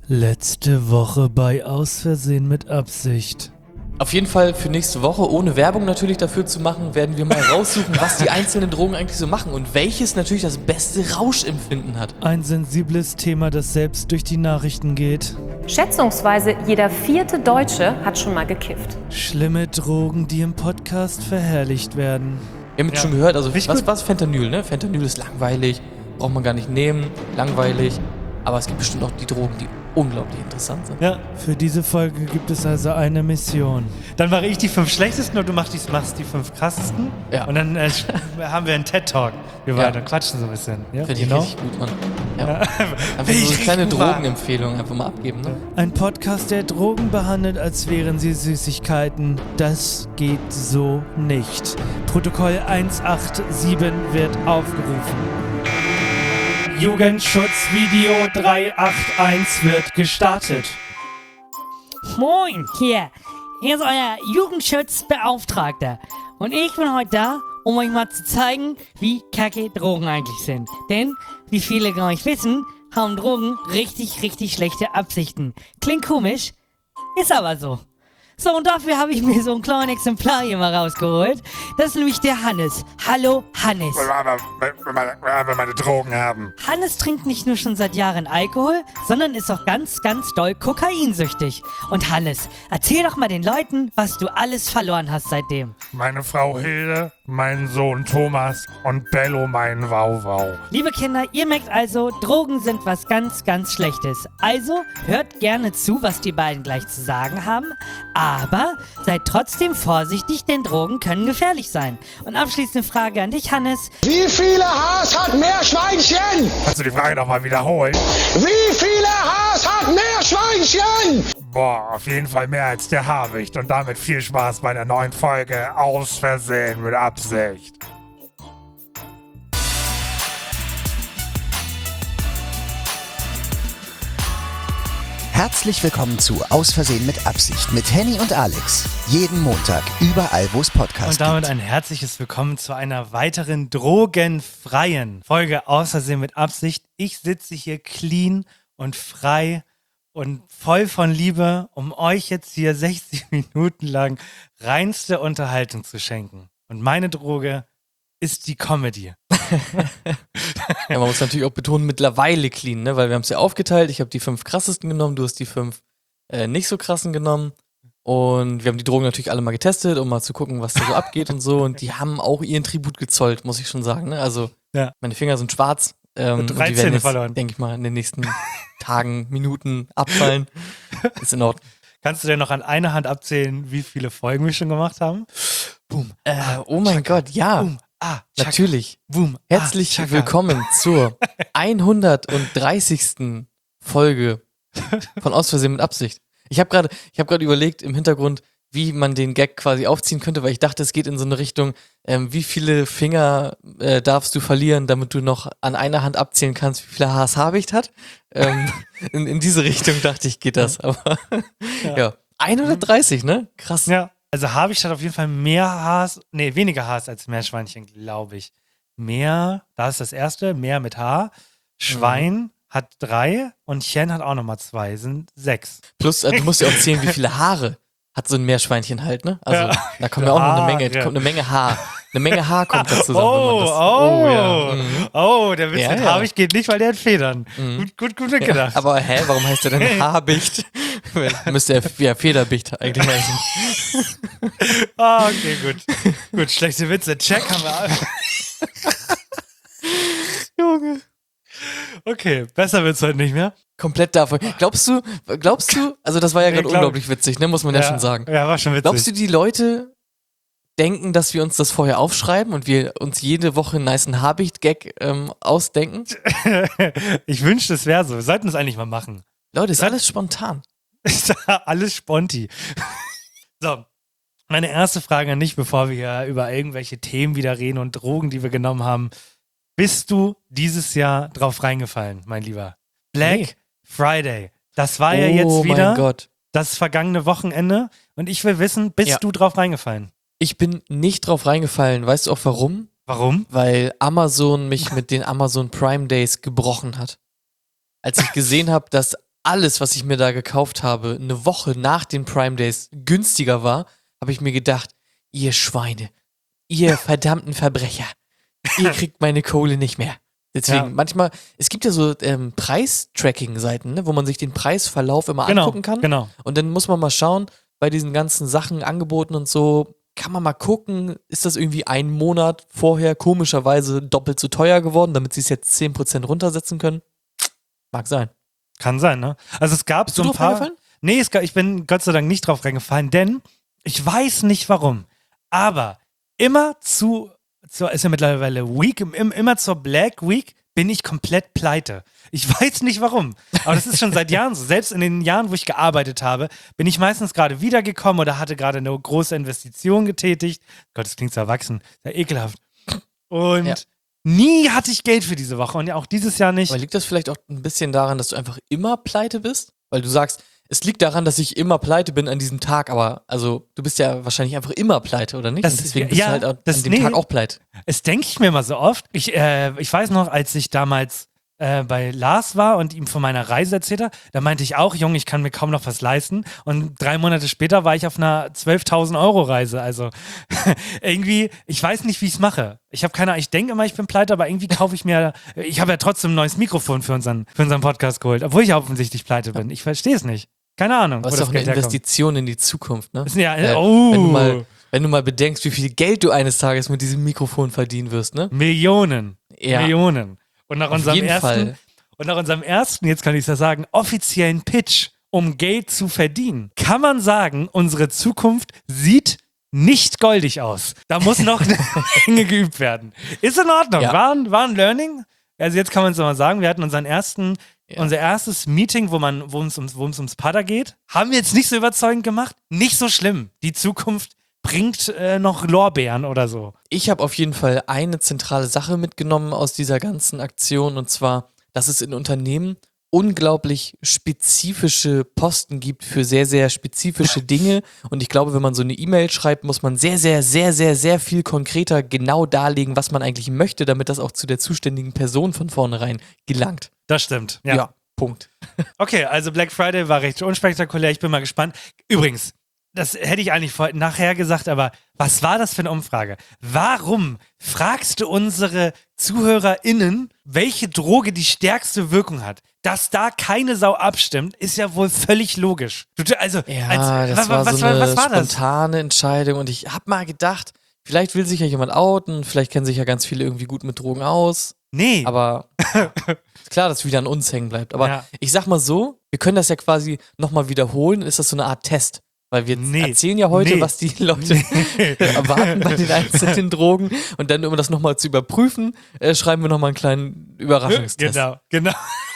Letzte Woche bei Aus Versehen mit Absicht. Auf jeden Fall für nächste Woche, ohne Werbung natürlich dafür zu machen, werden wir mal raussuchen, was die einzelnen Drogen eigentlich so machen und welches natürlich das beste Rauschempfinden hat. Ein sensibles Thema, das selbst durch die Nachrichten geht. Schätzungsweise jeder 4. Deutsche hat schon mal gekifft. Schlimme Drogen, die im Podcast verherrlicht werden. Wir haben jetzt schon gehört, also was Fentanyl, ne? Fentanyl ist langweilig, braucht man gar nicht nehmen, langweilig. Aber es gibt bestimmt auch die Drogen, die unglaublich interessant sind. Ja, für diese Folge gibt es also eine Mission. Dann mache ich die 5 schlechtesten und du machst die 5 krassesten. Ja. Und dann haben wir einen TED-Talk. Wir beide quatschen so ein bisschen. Ja, Finde ich richtig gut, Mann. Ja. Einfach so eine kleine Drogenempfehlung einfach mal abgeben, ne? Ein Podcast, der Drogen behandelt, als wären sie Süßigkeiten. Das geht so nicht. Protokoll 187 wird aufgerufen. Jugendschutzvideo 381 wird gestartet. Moin, hier ist euer Jugendschutzbeauftragter. Und ich bin heute da, um euch mal zu zeigen, wie kacke Drogen eigentlich sind. Denn, wie viele von euch wissen, haben Drogen richtig, richtig schlechte Absichten. Klingt komisch, ist aber so. So, und dafür habe ich mir so ein kleines Exemplar hier mal rausgeholt. Das ist nämlich der Hannes. Hallo, Hannes. Wenn meine Drogen haben. Hannes trinkt nicht nur schon seit Jahren Alkohol, sondern ist auch ganz, ganz doll kokainsüchtig. Und Hannes, erzähl doch mal den Leuten, was du alles verloren hast seitdem. Meine Frau Hilde, mein Sohn Thomas und Bello, mein Wauwau. Liebe Kinder, ihr merkt also, Drogen sind was ganz, ganz Schlechtes. Also hört gerne zu, was die beiden gleich zu sagen haben. Aber seid trotzdem vorsichtig, denn Drogen können gefährlich sein. Und abschließende Frage an dich, Hannes. Wie viele Haas hat Meerschweinchen? Kannst du die Frage nochmal wiederholen? Wie viele Haas hat Meerschweinchen? Boah, auf jeden Fall mehr als der Habicht. Und damit viel Spaß bei der neuen Folge Aus Versehen mit Absicht. Herzlich willkommen zu Aus Versehen mit Absicht mit Henny und Alex. Jeden Montag, überall wo es Podcasts Und damit gibt. ein herzliches Willkommen zu einer weiteren drogenfreien Folge Aus Versehen mit Absicht. Ich sitze hier clean und frei und voll von Liebe, um euch jetzt hier 60 Minuten lang reinste Unterhaltung zu schenken. Und meine Droge ist die Comedy. Ja, man muss natürlich auch betonen, mittlerweile clean, ne? Weil wir haben es ja aufgeteilt. Ich habe die 5 krassesten genommen, du hast die 5 nicht so krassen genommen. Und wir haben die Drogen natürlich alle mal getestet, um mal zu gucken, was da so abgeht und so. Und die haben auch ihren Tribut gezollt, muss ich schon sagen. Ne? Also Ja. meine Finger sind schwarz. Und die 13 werden jetzt, verloren. denke ich mal, in den nächsten Tagen, Minuten abfallen. Ist in Ordnung. Kannst du denn noch an einer Hand abzählen, wie viele Folgen wir schon gemacht haben? Boom. Oh mein Gott, ja. Boom. Ah, Chaka. Natürlich. Boom. Herzlich Chaka. willkommen zur 130. Folge von Aus Versehen mit Absicht. Ich habe gerade überlegt im Hintergrund, wie man den Gag quasi aufziehen könnte, weil ich dachte, es geht in so eine Richtung, wie viele Finger darfst du verlieren, damit du noch an einer Hand abzählen kannst, wie viele Haars Habicht hat. In diese Richtung dachte ich, geht das. Aber ja, 130, ne? Krass. Ja, also Habicht hat auf jeden Fall weniger Haars als Meerschweinchen, glaube ich. Da ist das erste, Meer mit H. Schwein hat 3 und Chen hat auch nochmal 2, sind 6. Plus, du musst ja auch zählen, wie viele Haare hat so ein Meerschweinchen halt, ne? Also, Ja. da kommt ja auch noch eine Menge, Ja. kommt eine Menge Haar. Eine Menge Haar kommt da zusammen. Der Witz Ja, mit ja. Habicht geht nicht, weil der hat Federn. Gut gedacht. Aber warum heißt der denn Haarbicht? Müsste ja Federbicht eigentlich heißen. Okay, gut. Gut, schlechte Witze. Check haben wir. Junge. Okay, besser wird's heute nicht mehr. Komplett davon. Glaubst du, also das war ja Nee, gerade glaub- unglaublich witzig, ne? Muss man ja schon sagen. Ja, war schon witzig. Glaubst du, die Leute denken, dass wir uns das vorher aufschreiben und wir uns jede Woche einen nicen Habicht-Gag ausdenken? Ich wünschte, es wäre so. Wir sollten es eigentlich mal machen. Leute, ist alles spontan. Alles Sponti. So, meine erste Frage an dich, bevor wir hier über irgendwelche Themen wieder reden und Drogen, die wir genommen haben. Bist du dieses Jahr drauf reingefallen, mein Lieber? Black Nee. Friday. Das war ja Oh jetzt mein wieder Gott. das vergangene Wochenende. Und ich will wissen, bist Ja. du drauf reingefallen? Ich bin nicht drauf reingefallen. Weißt du auch warum? Warum? Weil Amazon mich mit den Amazon Prime Days gebrochen hat. Als ich gesehen habe, dass alles, was ich mir da gekauft habe, eine Woche nach den Prime Days günstiger war, habe ich mir gedacht, ihr Schweine, ihr verdammten Verbrecher, ihr kriegt meine Kohle nicht mehr. Deswegen, manchmal, es gibt ja so Preistracking-Seiten, ne, wo man sich den Preisverlauf immer angucken kann. Genau. Und dann muss man mal schauen, bei diesen ganzen Sachen, Angeboten und so, kann man mal gucken, ist das irgendwie einen Monat vorher komischerweise doppelt so teuer geworden, damit sie es jetzt 10% runtersetzen können? Mag sein. Kann sein, ne? Also es gab Bist so du ein drauf paar... reingefallen? Nee, ich bin Gott sei Dank nicht drauf reingefallen, denn ich weiß nicht warum, aber immer ist ja mittlerweile Week, immer zur Black Week bin ich komplett pleite. Ich weiß nicht warum, aber das ist schon seit Jahren so. Selbst in den Jahren, wo ich gearbeitet habe, bin ich meistens gerade wiedergekommen oder hatte gerade eine große Investition getätigt. Gott, das klingt so erwachsen, sehr ekelhaft. Und nie hatte ich Geld für diese Woche und ja auch dieses Jahr nicht. Aber liegt das vielleicht auch ein bisschen daran, dass du einfach immer pleite bist? Weil du sagst, es liegt daran, dass ich immer pleite bin an diesem Tag, aber also du bist ja wahrscheinlich einfach immer pleite, oder nicht? Das- Und deswegen bist ja, du halt an das- dem nee. Tag auch pleite. Es denke ich mir mal so oft. Ich weiß noch, als ich damals bei Lars war und ihm von meiner Reise erzählt habe, da meinte ich auch, Junge, ich kann mir kaum noch was leisten. Und 3 Monate später war ich auf einer 12.000 Euro Reise. Also irgendwie, ich weiß nicht, wie ich es mache. Ich habe keine Ahnung, ich denke immer, ich bin pleite, aber irgendwie kaufe ich mir, ich habe ja trotzdem ein neues Mikrofon für unseren Podcast geholt, obwohl ich ja offensichtlich pleite bin. Ich verstehe es nicht. Keine Ahnung, Aber wo es ist das doch eine Geld herkommt. Investition in die Zukunft, ne? Ist ja, Wenn du mal bedenkst, wie viel Geld du eines Tages mit diesem Mikrofon verdienen wirst, ne? Millionen. Ja. Millionen. Und nach Auf unserem jeden ersten, Fall. und nach unserem ersten, jetzt kann ich es ja sagen, offiziellen Pitch, um Geld zu verdienen, kann man sagen, unsere Zukunft sieht nicht goldig aus. Da muss noch eine Menge geübt werden. Ist in Ordnung. Ja. War ein Learning. Also jetzt kann man es mal sagen, wir hatten unser erstes Meeting, wo es ums Pada geht. Haben wir jetzt nicht so überzeugend gemacht. Nicht so schlimm. Die Zukunft bringt noch Lorbeeren oder so. Ich habe auf jeden Fall eine zentrale Sache mitgenommen aus dieser ganzen Aktion, und zwar, dass es in Unternehmen unglaublich spezifische Posten gibt für sehr, sehr spezifische Dinge. Und ich glaube, wenn man so eine E-Mail schreibt, muss man sehr, sehr, sehr, sehr, sehr viel konkreter genau darlegen, was man eigentlich möchte, damit das auch zu der zuständigen Person von vornherein gelangt. Das stimmt. Ja, Punkt. Okay, also Black Friday war recht unspektakulär. Ich bin mal gespannt. Übrigens, das hätte ich eigentlich nachher gesagt, aber was war das für eine Umfrage? Warum fragst du unsere ZuhörerInnen, welche Droge die stärkste Wirkung hat? Dass da keine Sau abstimmt, ist ja wohl völlig logisch. Ja, das war so eine spontane Entscheidung, und ich habe mal gedacht, vielleicht will sich ja jemand outen, vielleicht kennen sich ja ganz viele irgendwie gut mit Drogen aus. Nee. Aber ist klar, dass es wieder an uns hängen bleibt. Aber Ja. ich sag mal so, wir können das ja quasi nochmal wiederholen, ist das so eine Art Test. Weil wir erzählen ja heute, was die Leute erwarten bei den einzelnen Drogen, und dann, um das nochmal zu überprüfen, schreiben wir nochmal einen kleinen Überraschungstest. Genau.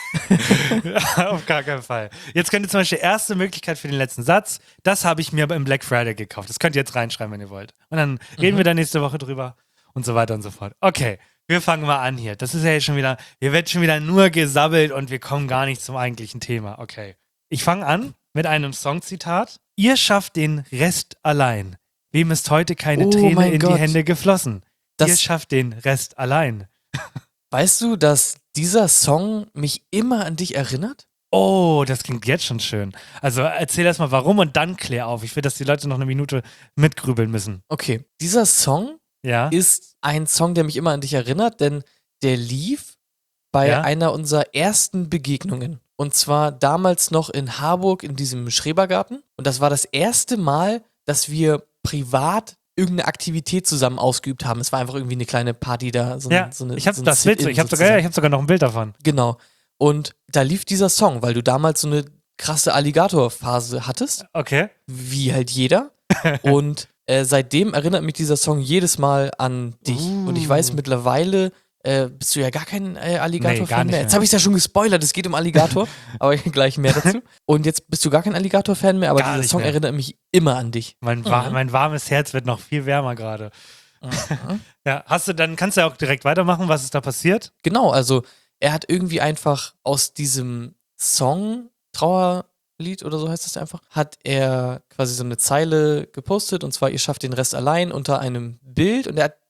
Auf gar keinen Fall. Jetzt könnt ihr zum Beispiel erste Möglichkeit für den letzten Satz, das habe ich mir im Black Friday gekauft. Das könnt ihr jetzt reinschreiben, wenn ihr wollt. Und dann reden wir da nächste Woche drüber und so weiter und so fort. Okay, wir fangen mal an hier. Das ist ja jetzt schon wieder, hier wird schon wieder nur gesabbelt und wir kommen gar nicht zum eigentlichen Thema. Okay. Ich fange an mit einem Songzitat. Ihr schafft den Rest allein. Wem ist heute keine Oh Träne mein in Gott. die Hände geflossen? Ihr Das- schafft den Rest allein. Weißt du, dass dieser Song mich immer an dich erinnert? Oh, das klingt jetzt schon schön. Also erzähl erst mal warum und dann klär auf. Ich will, dass die Leute noch eine Minute mitgrübeln müssen. Okay, dieser Song Ja? ist ein Song, der mich immer an dich erinnert, denn der lief bei Ja? einer unserer ersten Begegnungen. Und zwar damals noch in Harburg in diesem Schrebergarten. Und das war das erste Mal, dass wir privat irgendeine Aktivität zusammen ausgeübt haben. Es war einfach irgendwie eine kleine Party da. Ja, so eine, ich habe so ein das Bild, Sit-in ich habe sozusagen. sogar noch ein Bild davon. Genau. Und da lief dieser Song, weil du damals so eine krasse Alligator-Phase hattest, Okay. wie halt jeder. Und seitdem erinnert mich dieser Song jedes Mal an dich. Und ich weiß, mittlerweile bist du ja gar kein Nee, gar Alligator-Fan nicht mehr. mehr. Jetzt habe ich es ja schon gespoilert, es geht um Alligator, aber gleich mehr dazu. Und jetzt bist du gar kein Alligator-Fan mehr, aber Gar dieser nicht Song mehr. erinnert mich immer an dich. Mein warmes Herz wird noch viel wärmer gerade. Ja, kannst du ja auch direkt weitermachen, was ist da passiert? Genau, also er hat irgendwie einfach aus diesem Song, Trauerlied oder so heißt das einfach, hat er quasi so eine Zeile gepostet, und zwar, ihr schafft den Rest allein, unter einem Bild, und er hat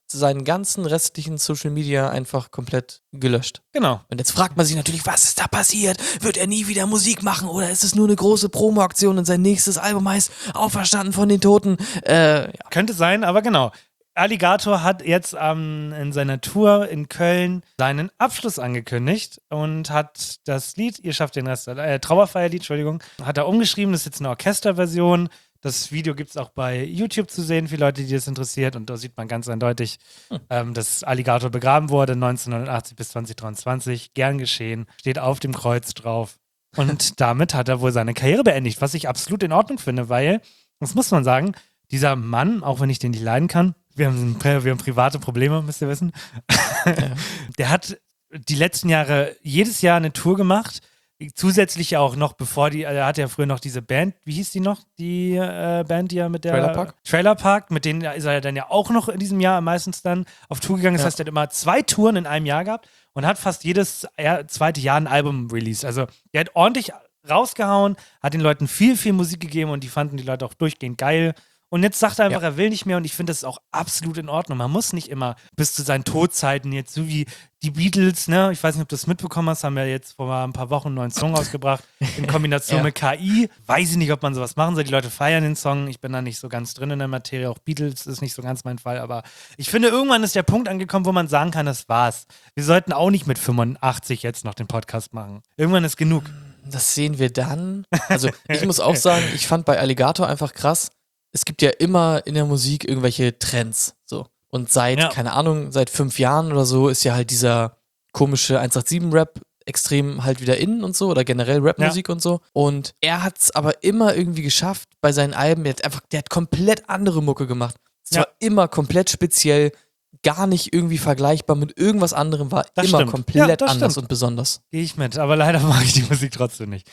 seinen ganzen restlichen Social Media einfach komplett gelöscht. Genau. Und jetzt fragt man sich natürlich, was ist da passiert? Wird er nie wieder Musik machen oder ist es nur eine große Promo-Aktion und sein nächstes Album heißt Auferstanden von den Toten? Ja. Könnte sein, aber genau. Alligator hat jetzt in seiner Tour in Köln seinen Abschluss angekündigt und hat das Lied, ihr schafft den Rest, Trauerfeierlied, Entschuldigung, hat er umgeschrieben, das ist jetzt eine Orchesterversion. Das Video gibt es auch bei YouTube zu sehen für Leute, die das interessiert. Und da sieht man ganz eindeutig, dass Alligator begraben wurde 1989 bis 2023. Gern geschehen, steht auf dem Kreuz drauf. Und damit hat er wohl seine Karriere beendigt, was ich absolut in Ordnung finde, weil, das muss man sagen, dieser Mann, auch wenn ich den nicht leiden kann, wir haben private Probleme, müsst ihr wissen. Ja. Der hat die letzten Jahre jedes Jahr eine Tour gemacht. Zusätzlich auch noch, er hatte ja früher noch diese Band, wie hieß die noch? Die Band, die ja mit der Trailer Park, mit denen ist er dann ja auch noch in diesem Jahr meistens dann auf Tour gegangen. Das heißt, er hat immer 2 Touren in einem Jahr gehabt und hat fast jedes zweite Jahr ein Album released. Also er hat ordentlich rausgehauen, hat den Leuten viel, viel Musik gegeben und die fanden die Leute auch durchgehend geil. Und jetzt sagt er einfach, er will nicht mehr und ich finde das auch absolut in Ordnung. Man muss nicht immer bis zu seinen Todzeiten jetzt, so wie die Beatles, ne? Ich weiß nicht, ob du das mitbekommen hast, haben ja jetzt vor ein paar Wochen einen neuen Song rausgebracht in Kombination mit KI. Weiß ich nicht, ob man sowas machen soll. Die Leute feiern den Song. Ich bin da nicht so ganz drin in der Materie. Auch Beatles ist nicht so ganz mein Fall. Aber ich finde, irgendwann ist der Punkt angekommen, wo man sagen kann, das war's. Wir sollten auch nicht mit 85 jetzt noch den Podcast machen. Irgendwann ist genug. Das sehen wir dann. Also ich muss auch sagen, ich fand bei Alligator einfach krass, es gibt ja immer in der Musik irgendwelche Trends, so. Und keine Ahnung, seit 5 Jahren oder so ist ja halt dieser komische 187-Rap extrem halt wieder in und so oder generell Rapmusik und so. Und er hat es aber immer irgendwie geschafft bei seinen Alben, der hat komplett andere Mucke gemacht. Es war immer komplett speziell, gar nicht irgendwie vergleichbar mit irgendwas anderem, war das immer stimmt. Komplett anders und besonders. Gehe ich mit, aber leider mag ich die Musik trotzdem nicht.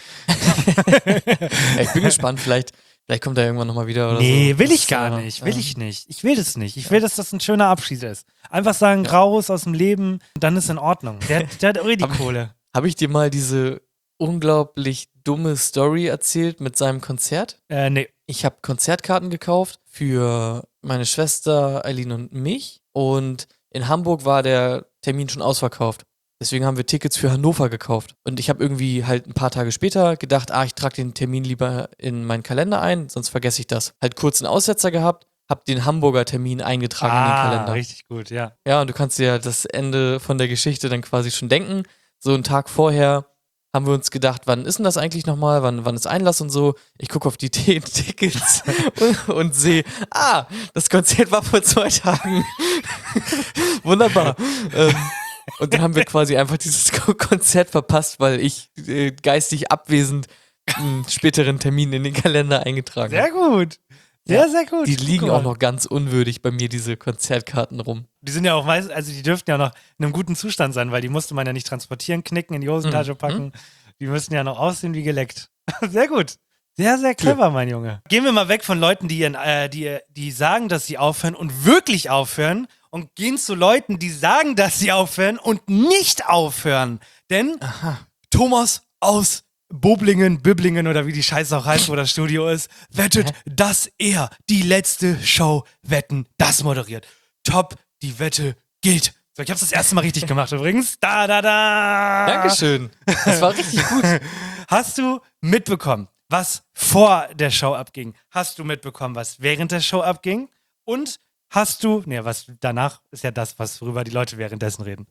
Ich bin gespannt, vielleicht kommt er irgendwann nochmal wieder oder so. Nee, will ich gar nicht. Will ich nicht. Ich will das nicht. Ich will, dass das ein schöner Abschied ist. Einfach sagen, raus aus dem Leben, dann ist in Ordnung. Der hat die Kohle. Habe ich dir mal diese unglaublich dumme Story erzählt mit seinem Konzert? Nee. Ich habe Konzertkarten gekauft für meine Schwester Eileen und mich und in Hamburg war der Termin schon ausverkauft. Deswegen haben wir Tickets für Hannover gekauft. Und ich habe irgendwie halt ein paar Tage später gedacht, ich trage den Termin lieber in meinen Kalender ein, sonst vergesse ich das. Halt kurz einen Aussetzer gehabt, habe den Hamburger Termin eingetragen in den Kalender. Richtig gut, ja. Ja, und du kannst dir ja das Ende von der Geschichte dann quasi schon denken. So einen Tag vorher haben wir uns gedacht, wann ist denn das eigentlich nochmal, wann ist Einlass und so. Ich gucke auf die Tickets und sehe, das Konzert war vor 2 Tagen. Wunderbar. Und dann haben wir quasi einfach dieses Konzert verpasst, weil ich geistig abwesend einen späteren Termin in den Kalender eingetragen habe. Sehr gut. Sehr gut. Die liegen auch noch ganz unwürdig bei mir, diese Konzertkarten rum. Die sind ja auch meist, also die dürften ja noch in einem guten Zustand sein, weil die musste man ja nicht transportieren, knicken, in die Hosentasche packen. Die müssen ja noch aussehen wie geleckt. Sehr gut. Sehr, sehr clever, mein Junge. Gehen wir mal weg von Leuten, die sagen, dass sie aufhören und wirklich aufhören und gehen zu Leuten, die sagen, dass sie aufhören und nicht aufhören. Denn Thomas aus Böblingen oder wie die Scheiße auch heißt, wo das Studio ist, wettet, dass er die letzte Show Wetten, das moderiert. Top, die Wette gilt. So, ich hab's das erste Mal richtig gemacht übrigens. Dankeschön. Das war richtig gut. Hast du mitbekommen, was vor der Show abging? Hast du mitbekommen, was während der Show abging? Und was danach ist ja das, worüber die Leute währenddessen reden.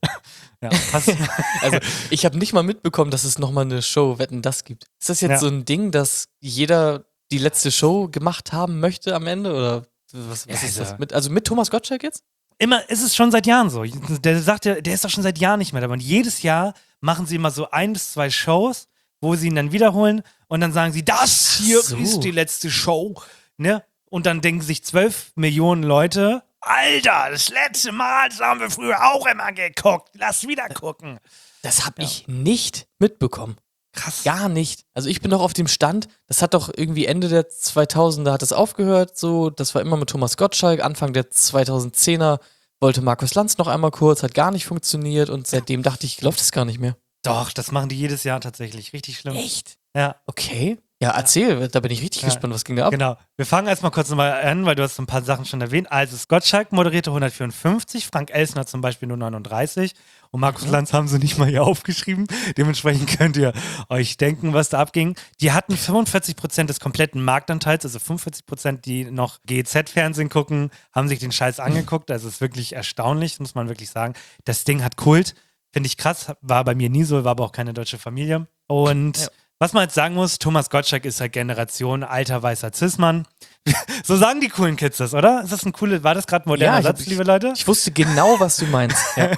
Also, ich habe nicht mal mitbekommen, dass es nochmal eine Show Wetten, das gibt. Ist das jetzt so ein Ding, dass jeder die letzte Show gemacht haben möchte am Ende? Oder was ist das? Mit Thomas Gottschalk jetzt? Immer ist es schon seit Jahren so. Der sagt ja, der ist doch schon seit Jahren nicht mehr dabei. Und jedes Jahr machen sie immer so 1 bis 2 Shows, wo sie ihn dann wiederholen und dann sagen sie, das hier ist die letzte Show. Ne? Und dann denken sich 12 Millionen Leute, Alter, das letzte Mal, das haben wir früher auch immer geguckt. Lass wieder gucken. Das habe ich nicht mitbekommen. Krass. Gar nicht. Also ich bin doch auf dem Stand, das hat doch irgendwie Ende der 2000er hat das aufgehört, so, das war immer mit Thomas Gottschalk, Anfang der 2010er wollte Markus Lanz noch einmal kurz, hat gar nicht funktioniert und seitdem dachte ich, läuft das gar nicht mehr. Doch, das machen die jedes Jahr tatsächlich, richtig schlimm. Echt? Ja. Okay. Ja, erzähl, da bin ich richtig Ja. gespannt, was ging da ab? Genau. Wir fangen erstmal kurz nochmal an, weil du hast so ein paar Sachen schon erwähnt. Also Gottschalk moderierte 154, Frank Elstner zum Beispiel nur 39 und Markus Lanz haben sie nicht mal hier aufgeschrieben. Dementsprechend könnt ihr euch denken, was da abging. Die hatten 45% des kompletten Marktanteils, also 45%, die noch GEZ-Fernsehen gucken, haben sich den Scheiß angeguckt. Also ist wirklich erstaunlich, muss man wirklich sagen. Das Ding hat Kult, finde ich krass, war bei mir nie so, war aber auch keine deutsche Familie. Und Ja. was man jetzt sagen muss, Thomas Gottschalk ist halt Generation alter weißer Cis-Mann. So sagen die coolen Kids das, oder? Ist das war das gerade ein moderner Ja, Satz, liebe Leute? Ich wusste genau, was du meinst. Ja.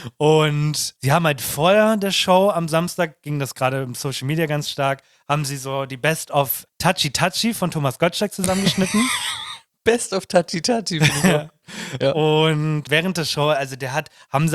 Und sie haben halt vor der Show am Samstag, ging das gerade im Social Media ganz stark, haben sie so die Best of Touchy Touchy von Thomas Gottschalk zusammengeschnitten. Best of Touchy Touchy. Ja. Und während der Show, also der hat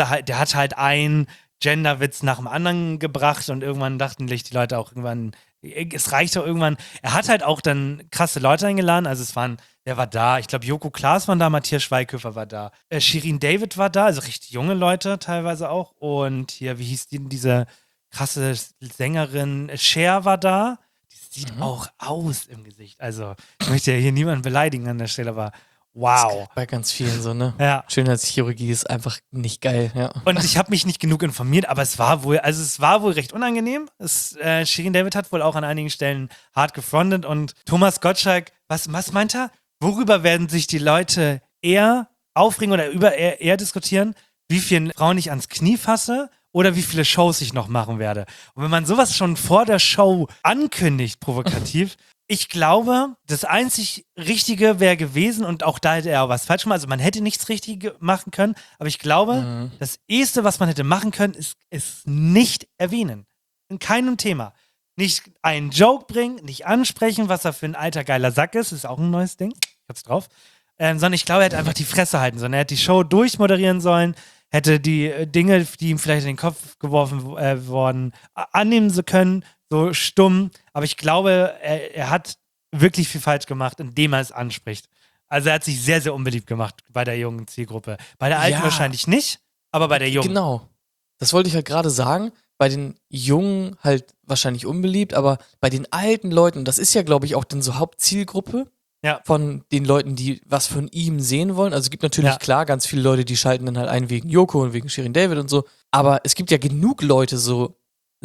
halt einen Genderwitz nach dem anderen gebracht und irgendwann dachten sich die Leute auch irgendwann, es reicht doch irgendwann. Er hat halt auch dann krasse Leute eingeladen, also wer war da? Ich glaube, Joko Klaas war da, Matthias Schweighöfer war da. Shirin David war da, also richtig junge Leute teilweise auch. Und hier, wie hieß diese krasse Sängerin? Cher war da. Die sieht auch aus im Gesicht. Also, ich möchte ja hier niemanden beleidigen an der Stelle, aber wow. Bei ganz vielen so, ne? Ja. Schönheitschirurgie ist einfach nicht geil, ja. Und ich habe mich nicht genug informiert, aber es war wohl recht unangenehm. Shirin David hat wohl auch an einigen Stellen hart gefrontet und Thomas Gottschalk, was meint er? Worüber werden sich die Leute eher aufregen oder eher diskutieren? Wie vielen Frauen ich ans Knie fasse oder wie viele Shows ich noch machen werde? Und wenn man sowas schon vor der Show ankündigt, provokativ, ich glaube, das einzig Richtige wäre gewesen, und auch da hätte er auch was falsch gemacht, also man hätte nichts richtig machen können, aber ich glaube, das Erste, was man hätte machen können, ist es nicht erwähnen. In keinem Thema. Nicht einen Joke bringen, nicht ansprechen, was er für ein alter geiler Sack ist auch ein neues Ding, ich hab's drauf, sondern ich glaube, er hätte einfach die Fresse halten sollen. Er hätte die Show durchmoderieren sollen, hätte die Dinge, die ihm vielleicht in den Kopf geworfen worden, annehmen können, so stumm. Aber ich glaube, er hat wirklich viel falsch gemacht, indem er es anspricht. Also er hat sich sehr, sehr unbeliebt gemacht bei der jungen Zielgruppe. Bei der alten wahrscheinlich nicht, aber bei der jungen. Genau. Das wollte ich halt gerade sagen. Bei den Jungen halt wahrscheinlich unbeliebt, aber bei den alten Leuten, das ist ja, glaube ich, auch dann so Hauptzielgruppe von den Leuten, die was von ihm sehen wollen. Also es gibt natürlich, klar, ganz viele Leute, die schalten dann halt ein wegen Joko und wegen Shirin David und so. Aber es gibt ja genug Leute, so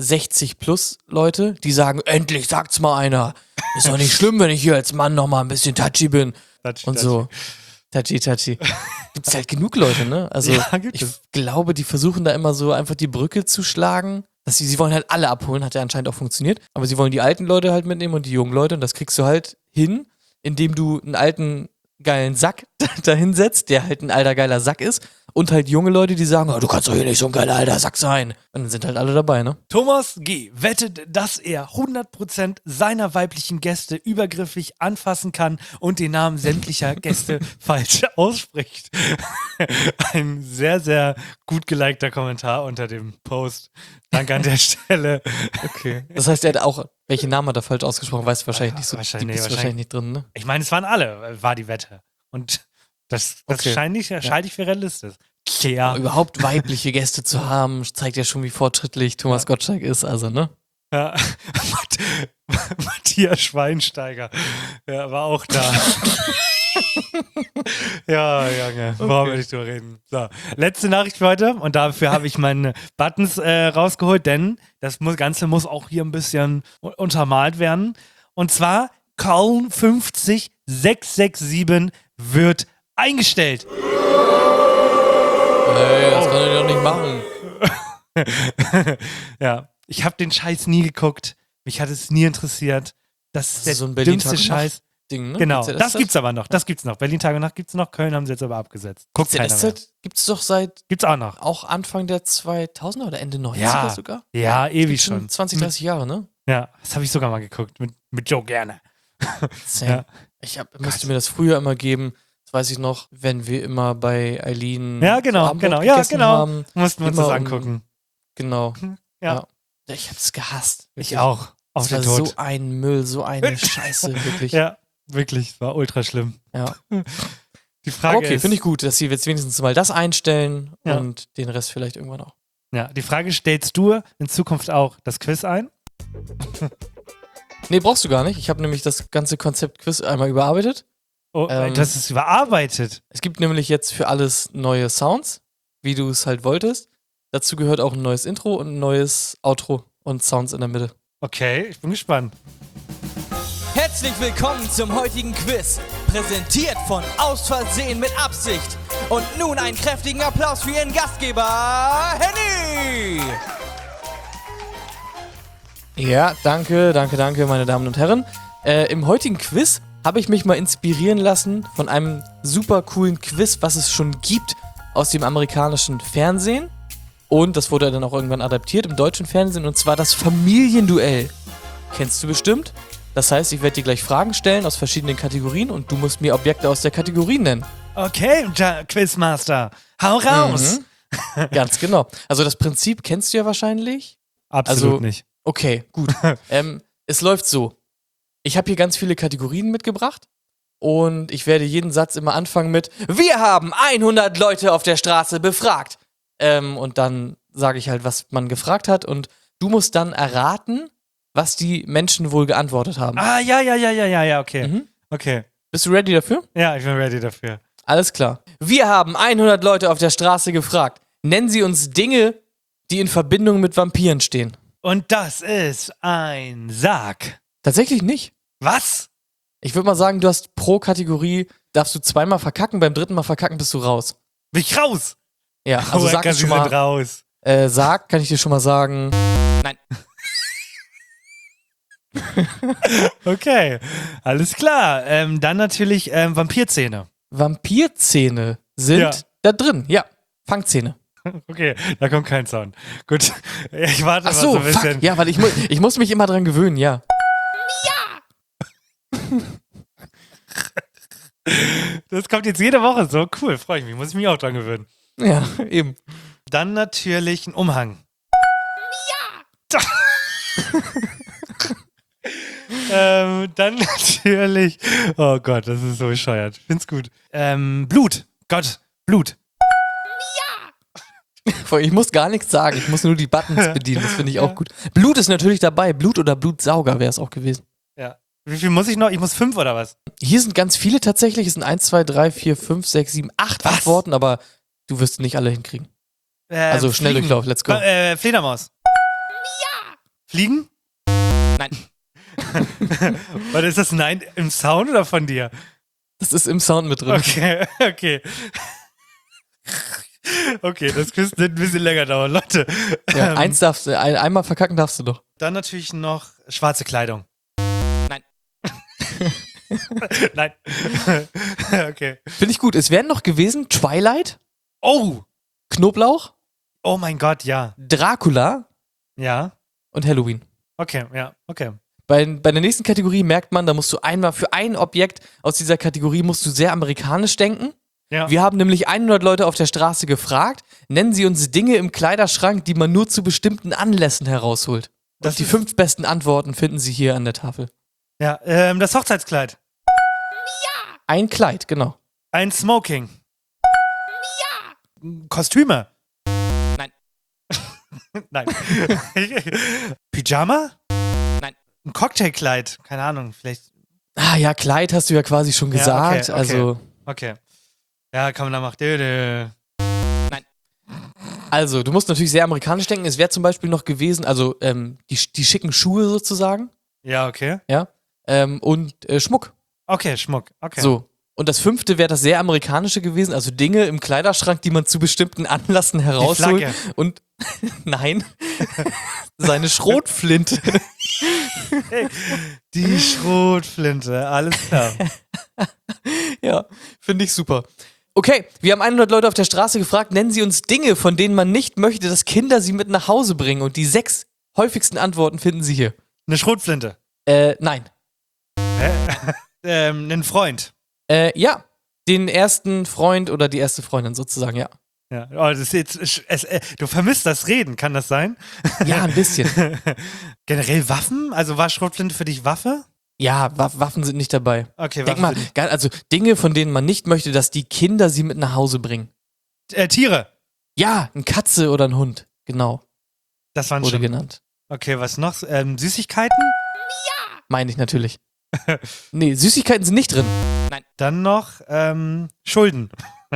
60 plus Leute, die sagen, endlich sagt's mal einer. Ist doch nicht schlimm, wenn ich hier als Mann noch mal ein bisschen touchy bin. So. Touchy. Gibt's halt genug Leute, ne? Also ich glaube, die versuchen da immer so einfach die Brücke zu schlagen. Sie wollen halt alle abholen, hat ja anscheinend auch funktioniert. Aber sie wollen die alten Leute halt mitnehmen und die jungen Leute. Und das kriegst du halt hin, indem du einen alten geilen Sack da hinsetzt, der halt ein alter geiler Sack ist. Und halt junge Leute, die sagen, oh, du kannst doch hier nicht so ein geiler alter Sack sein. Und dann sind halt alle dabei, ne? Thomas G. wettet, dass er 100% seiner weiblichen Gäste übergriffig anfassen kann und den Namen sämtlicher Gäste falsch ausspricht. Ein sehr, sehr gut gelikter Kommentar unter dem Post. Danke an der Stelle. Okay. Das heißt, er hat auch, welche Namen hat er falsch ausgesprochen, weißt du wahrscheinlich nicht so. Wahrscheinlich nicht drin, ne? Ich meine, es waren alle, war die Wette. Und das halte ich für realistisch. Ja. Überhaupt weibliche Gäste zu haben, zeigt ja schon, wie fortschrittlich Thomas Gottschalk ist, also, ne? Ja. Matthias Schweinsteiger, war auch da. Ja, Junge, warum will ich drüber reden? So, letzte Nachricht für heute und dafür habe ich meine Buttons rausgeholt, denn das Ganze muss auch hier ein bisschen untermalt werden. Und zwar Köln 50667 wird eingestellt. Ey, das kann ich doch nicht machen. Ja, ich habe den Scheiß nie geguckt. Mich hat es nie interessiert. Das ist der so ein dümmste Scheiß. Ding, ne? Genau, das gibt's aber noch. Das gibt's noch. Berlin Tag und Nacht gibt's noch. Köln haben sie jetzt aber abgesetzt. Guckt keiner mehr. Gibt's doch seit Gibt's auch noch. auch Anfang der 2000er oder Ende 90er sogar? Ja, ewig Schon schon. 20, 30 Jahre, ne? Ja, das habe ich sogar mal geguckt. Mit Joe Gerne. Ja. Ich müsste mir das früher immer geben. Das weiß ich noch, wenn wir immer bei Eileen Ja, genau. haben. Mussten wir uns Immer das angucken. Genau. Ja. Ich hab's gehasst. Ich auch. Auf Das den war Tod. so ein Müll, so eine Scheiße, wirklich. Ja, wirklich. War ultra schlimm. Ja. Die Frage Okay, ist, finde ich gut, dass sie jetzt wenigstens mal das einstellen Ja. und den Rest vielleicht irgendwann auch. ja, die Frage, stellst du in Zukunft auch das Quiz ein? Nee, brauchst du gar nicht. Ich habe nämlich das ganze Konzept Quiz einmal überarbeitet. Oh, das ist überarbeitet. Es gibt nämlich jetzt für alles neue Sounds, wie du es halt wolltest. Dazu gehört auch ein neues Intro und ein neues Outro und Sounds in der Mitte. Okay, ich bin gespannt. Herzlich willkommen zum heutigen Quiz, präsentiert von Aus Versehen mit Absicht. Und nun einen kräftigen Applaus für Ihren Gastgeber, Henny! Ja, danke, meine Damen und Herren. Im heutigen Quiz habe ich mich mal inspirieren lassen von einem super coolen Quiz, was es schon gibt aus dem amerikanischen Fernsehen. Und das wurde dann auch irgendwann adaptiert im deutschen Fernsehen, und zwar das Familienduell. Kennst du bestimmt? Das heißt, ich werde dir gleich Fragen stellen aus verschiedenen Kategorien und du musst mir Objekte aus der Kategorie nennen. Okay, Quizmaster, hau raus. Ganz genau. Also das Prinzip kennst du ja wahrscheinlich. Absolut nicht. Okay, gut. Es läuft so. Ich habe hier ganz viele Kategorien mitgebracht und ich werde jeden Satz immer anfangen mit: Wir haben 100 Leute auf der Straße befragt. Und dann sage ich halt, was man gefragt hat, und du musst dann erraten, was die Menschen wohl geantwortet haben. Ah, ja, okay. Mhm. Okay. Bist du ready dafür? Ja, ich bin ready dafür. Alles klar. Wir haben 100 Leute auf der Straße gefragt. Nennen Sie uns Dinge, die in Verbindung mit Vampiren stehen. Und das ist ein Sarg. Tatsächlich nicht. Was? Ich würde mal sagen, du hast pro Kategorie, darfst du zweimal verkacken, beim dritten Mal verkacken bist du raus. Bin ich raus? Ja, also sag ich schon mal, raus. Sarg kann ich dir schon mal sagen. Nein. Okay, alles klar. Dann natürlich Vampirzähne. Vampirzähne sind da drin, ja. Fangzähne. Okay, da kommt kein Sound. Gut, ich warte Ach mal so, so ein bisschen. fuck. Ja, weil ich muss mich immer dran gewöhnen, ja. Das kommt jetzt jede Woche so. Cool, freue ich mich. Muss ich mich auch dran gewöhnen. Ja, eben. Dann natürlich ein Umhang. Dann natürlich. Oh Gott, das ist so bescheuert. Find's gut. Blut. Gott, Blut. Ich muss gar nichts sagen, ich muss nur die Buttons bedienen, das finde ich auch gut. Blut ist natürlich dabei, Blut oder Blutsauger wäre es auch gewesen. Ja. Wie viel muss ich noch? Ich muss 5 oder was? Hier sind ganz viele tatsächlich, es sind 1, 2, 3, 4, 5, 6, 7, 8 Antworten, aber du wirst nicht alle hinkriegen. Also schnell Fliegen. Durchlauf, let's go. Fledermaus. Fliegen? Nein. Warte, ist das Nein im Sound oder von dir? Das ist im Sound mit drin. Okay. Okay, das könnte ein bisschen länger dauern, Leute. Ja, eins darfst du, einmal verkacken darfst du doch. Dann natürlich noch schwarze Kleidung. Nein. Nein. Okay. Finde ich gut. Es wären noch gewesen Twilight, Oh! Knoblauch, Oh mein Gott, ja. Dracula Ja. und Halloween. Okay, ja, okay. Bei der nächsten Kategorie merkt man, da musst du einmal für ein Objekt aus dieser Kategorie musst du sehr amerikanisch denken. Ja. Wir haben nämlich 100 Leute auf der Straße gefragt, nennen Sie uns Dinge im Kleiderschrank, die man nur zu bestimmten Anlässen herausholt. Das Und die ist- 5 besten Antworten finden Sie hier an der Tafel. Ja, das Hochzeitskleid. Ein Kleid, genau. Ein Smoking. Ja. Kostüme. Nein. Nein. Pyjama? Nein. Ein Cocktailkleid. Keine Ahnung, vielleicht. Ah ja, Kleid hast du ja quasi schon Ja, gesagt. okay. Also, Okay. Ja, kann man da machen. also, du musst natürlich sehr amerikanisch denken. Es wäre zum Beispiel noch gewesen, also die schicken Schuhe sozusagen, Ja, okay. ja, und Schmuck. Okay, Schmuck. Okay. So. Und das 5. wäre das sehr amerikanische gewesen, also Dinge im Kleiderschrank, die man zu bestimmten Anlässen herausholt. Flagge. Und nein, seine Schrotflinte. Die Schrotflinte, alles klar. Ja, finde ich super. Okay, wir haben 100 Leute auf der Straße gefragt, nennen Sie uns Dinge, von denen man nicht möchte, dass Kinder sie mit nach Hause bringen. Und die 6 häufigsten Antworten finden Sie hier. Eine Schrotflinte. Nein. Ein Freund. Ja, den ersten Freund oder die erste Freundin sozusagen, ja. Ja. Oh, das ist jetzt, du vermisst das Reden, kann das sein? Ja, ein bisschen. Generell Waffen? Also war Schrotflinte für dich Waffe? Ja, Waffen sind nicht dabei. Okay, Denk Waffen mal, für dich. also Dinge, von denen man nicht möchte, dass die Kinder sie mit nach Hause bringen. Tiere. Ja, eine Katze oder ein Hund, genau, Das waren wurde schon. genannt. Okay, was noch? Süßigkeiten? Meine ich natürlich. Nee, Süßigkeiten sind nicht drin. Nein. Dann noch Schulden.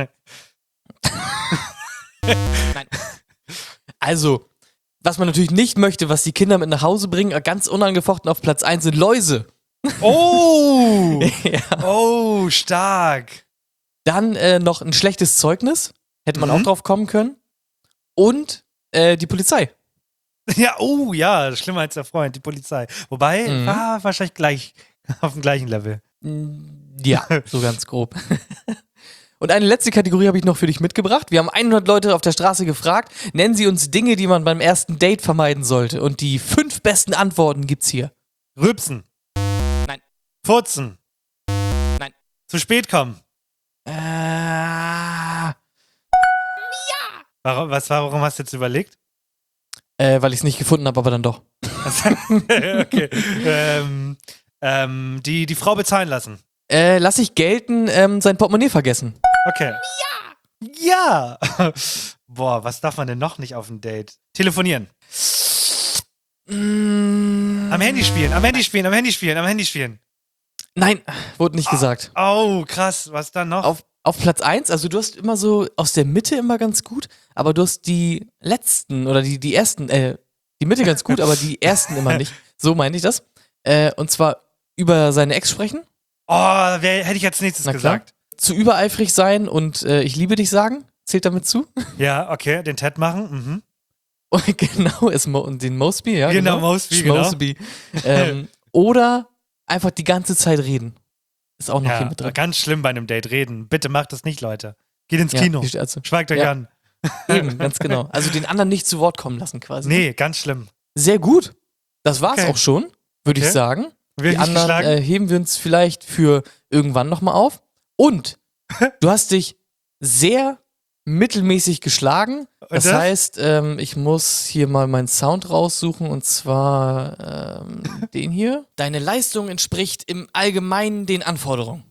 Nein. Also, was man natürlich nicht möchte, was die Kinder mit nach Hause bringen, ganz unangefochten auf Platz 1 sind Läuse. Oh! Ja. Oh, stark. Dann noch ein schlechtes Zeugnis. Hätte man auch drauf kommen können. Und die Polizei. Ja, oh ja, schlimmer als der Freund, die Polizei. Wobei, war wahrscheinlich gleich auf dem gleichen Level. Ja, so ganz grob. Und eine letzte Kategorie habe ich noch für dich mitgebracht. Wir haben 100 Leute auf der Straße gefragt. Nennen sie uns Dinge, die man beim ersten Date vermeiden sollte. Und die 5 besten Antworten gibt's hier. Rülpsen. Nein. Furzen. Nein. Zu spät kommen. Ja. Warum hast du jetzt überlegt? Weil ich es nicht gefunden habe, aber dann doch. Okay. Die Frau bezahlen lassen. Lass ich gelten, sein Portemonnaie vergessen. Okay. Ja! Boah, was darf man denn noch nicht auf dem Date? Telefonieren. Am Handy spielen. Nein, wurde nicht gesagt. Oh, krass. Was dann noch? Auf Platz 1, also du hast immer so aus der Mitte immer ganz gut, aber du hast die letzten oder die ersten, die Mitte ganz gut, aber die ersten immer nicht. So meine ich das. Und zwar über seine Ex sprechen. Oh, hätte ich als nächstes gesagt. Zu übereifrig sein und ich liebe dich sagen, zählt damit zu. Ja, okay, den Ted machen. Mhm. Und genau, den Mosby, ja. Genau, Mosby, Mosby. Oder einfach die ganze Zeit reden. Ist auch noch hier mit drin. Ganz schlimm bei einem Date reden. Bitte macht das nicht, Leute. Geht ins Kino. Also, Schweigt euch an. Eben, ganz genau. Also den anderen nicht zu Wort kommen lassen quasi. Nee, ganz schlimm. Sehr gut. Das war's auch schon, würde ich sagen. Die anderen heben wir uns vielleicht für irgendwann nochmal auf. Und du hast dich sehr mittelmäßig geschlagen. Das heißt, ich muss hier mal meinen Sound raussuchen und zwar den hier. Deine Leistung entspricht im Allgemeinen den Anforderungen.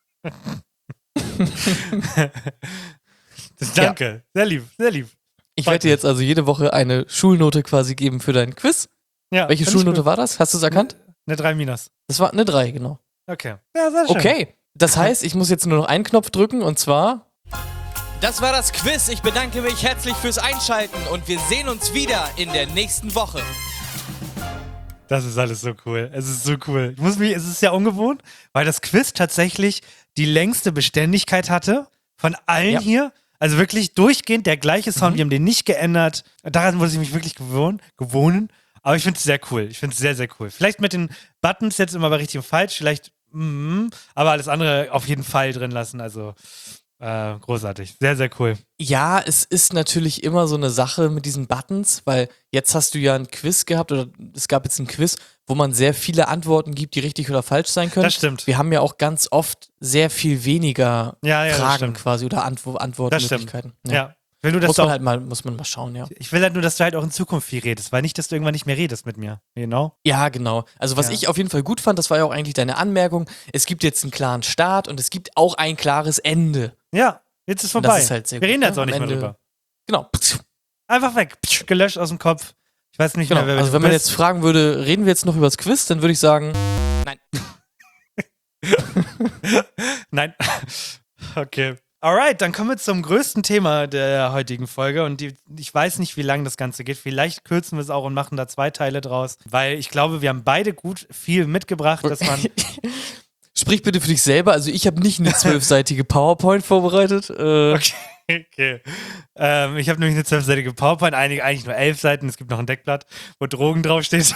Danke, sehr lieb, sehr lieb. Ich werde dir jetzt also jede Woche eine Schulnote quasi geben für dein Quiz. Ja, welche Schulnote war das? Hast du es erkannt? Eine 3-. Das war eine 3, genau. Okay. Ja, sehr schön. Okay, das heißt, ich muss jetzt nur noch einen Knopf drücken und zwar... Das war das Quiz. Ich bedanke mich herzlich fürs Einschalten und wir sehen uns wieder in der nächsten Woche. Das ist alles so cool. Es ist so cool. Es ist ja ungewohnt, weil das Quiz tatsächlich die längste Beständigkeit hatte von allen hier. Also wirklich durchgehend der gleiche Sound. Wir haben den nicht geändert. Daran muss ich mich wirklich gewohnen. Aber ich finde es sehr cool. Ich finde es sehr, sehr cool. Vielleicht mit den Buttons jetzt immer bei richtig und falsch. Vielleicht, aber alles andere auf jeden Fall drin lassen. Also großartig. Sehr, sehr cool. Ja, es ist natürlich immer so eine Sache mit diesen Buttons, weil jetzt hast du ja ein Quiz gehabt oder es gab jetzt ein Quiz, wo man sehr viele Antworten gibt, die richtig oder falsch sein können. Das stimmt. Wir haben ja auch ganz oft sehr viel weniger Fragen quasi oder Antwortmöglichkeiten. Das stimmt. Ja. Will nur, dass muss man mal schauen, ja. Ich will halt nur, dass du halt auch in Zukunft viel redest, weil nicht, dass du irgendwann nicht mehr redest mit mir. Genau. Ja, genau. Also was ich auf jeden Fall gut fand, das war ja auch eigentlich deine Anmerkung, es gibt jetzt einen klaren Start und es gibt auch ein klares Ende. Ja, jetzt ist vorbei. Das ist halt sehr Wir gut, reden jetzt auch nicht mehr drüber. Genau. Einfach weg. Gelöscht aus dem Kopf. Ich weiß nicht mehr, wer Also wenn man jetzt fragen würde, reden wir jetzt noch über das Quiz, dann würde ich sagen, nein. Nein. Okay. Alright, dann kommen wir zum größten Thema der heutigen Folge und ich weiß nicht, wie lange das Ganze geht. Vielleicht kürzen wir es auch und machen da 2 Teile draus, weil ich glaube, wir haben beide gut viel mitgebracht, dass man... Sprich bitte für dich selber, also ich habe nicht eine 12-seitige PowerPoint vorbereitet. Okay. Ich habe nämlich eine 12-seitige PowerPoint, eigentlich nur 11 Seiten, es gibt noch ein Deckblatt, wo Drogen draufsteht.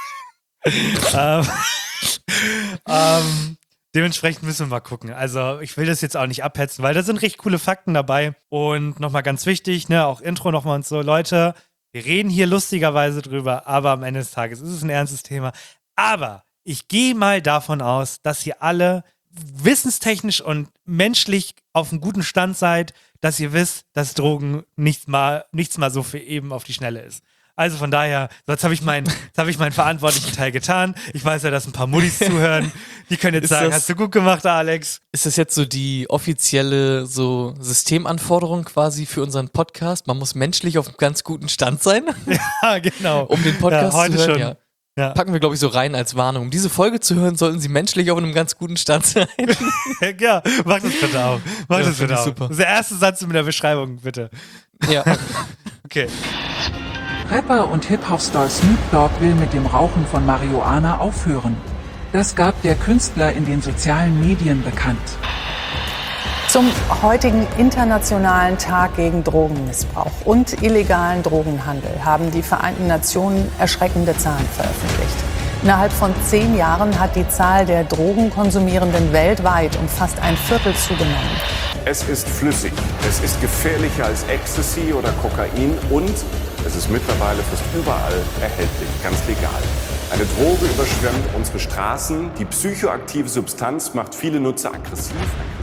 Dementsprechend müssen wir mal gucken. Also ich will das jetzt auch nicht abhetzen, weil da sind recht coole Fakten dabei. Und nochmal ganz wichtig, ne, auch Intro nochmal und so. Leute, wir reden hier lustigerweise drüber, aber am Ende des Tages ist es ein ernstes Thema. Aber ich gehe mal davon aus, dass ihr alle wissenstechnisch und menschlich auf einem guten Stand seid, dass ihr wisst, dass Drogen nichts mal so für eben auf die Schnelle ist. Also von daher, jetzt habe ich meinen verantwortlichen Teil getan. Ich weiß ja, dass ein paar Muttis zuhören. Die können jetzt sagen, hast du gut gemacht, Alex. Ist das jetzt so die offizielle so Systemanforderung quasi für unseren Podcast? Man muss menschlich auf einem ganz guten Stand sein? Ja, genau. Um den Podcast heute zu hören, schon. ja. Ja. Packen wir, glaube ich, so rein als Warnung. Um diese Folge zu hören, sollten Sie menschlich auf einem ganz guten Stand sein. Ja, mach das bitte auch. Mach Ja, das find bitte ich auch. super. Das ist der erste Satz mit der Beschreibung, bitte. Ja. Okay. Rapper und Hip-Hop-Star Snoop Dogg will mit dem Rauchen von Marihuana aufhören. Das gab der Künstler in den sozialen Medien bekannt. Zum heutigen Internationalen Tag gegen Drogenmissbrauch und illegalen Drogenhandel haben die Vereinten Nationen erschreckende Zahlen veröffentlicht. Innerhalb von 10 Jahren hat die Zahl der Drogenkonsumierenden weltweit um fast ein Viertel zugenommen. Es ist flüssig, es ist gefährlicher als Ecstasy oder Kokain und es ist mittlerweile fast überall erhältlich, ganz legal. Eine Droge überschwemmt unsere Straßen, die psychoaktive Substanz macht viele Nutzer aggressiv.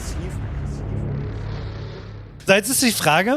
So, jetzt ist die Frage,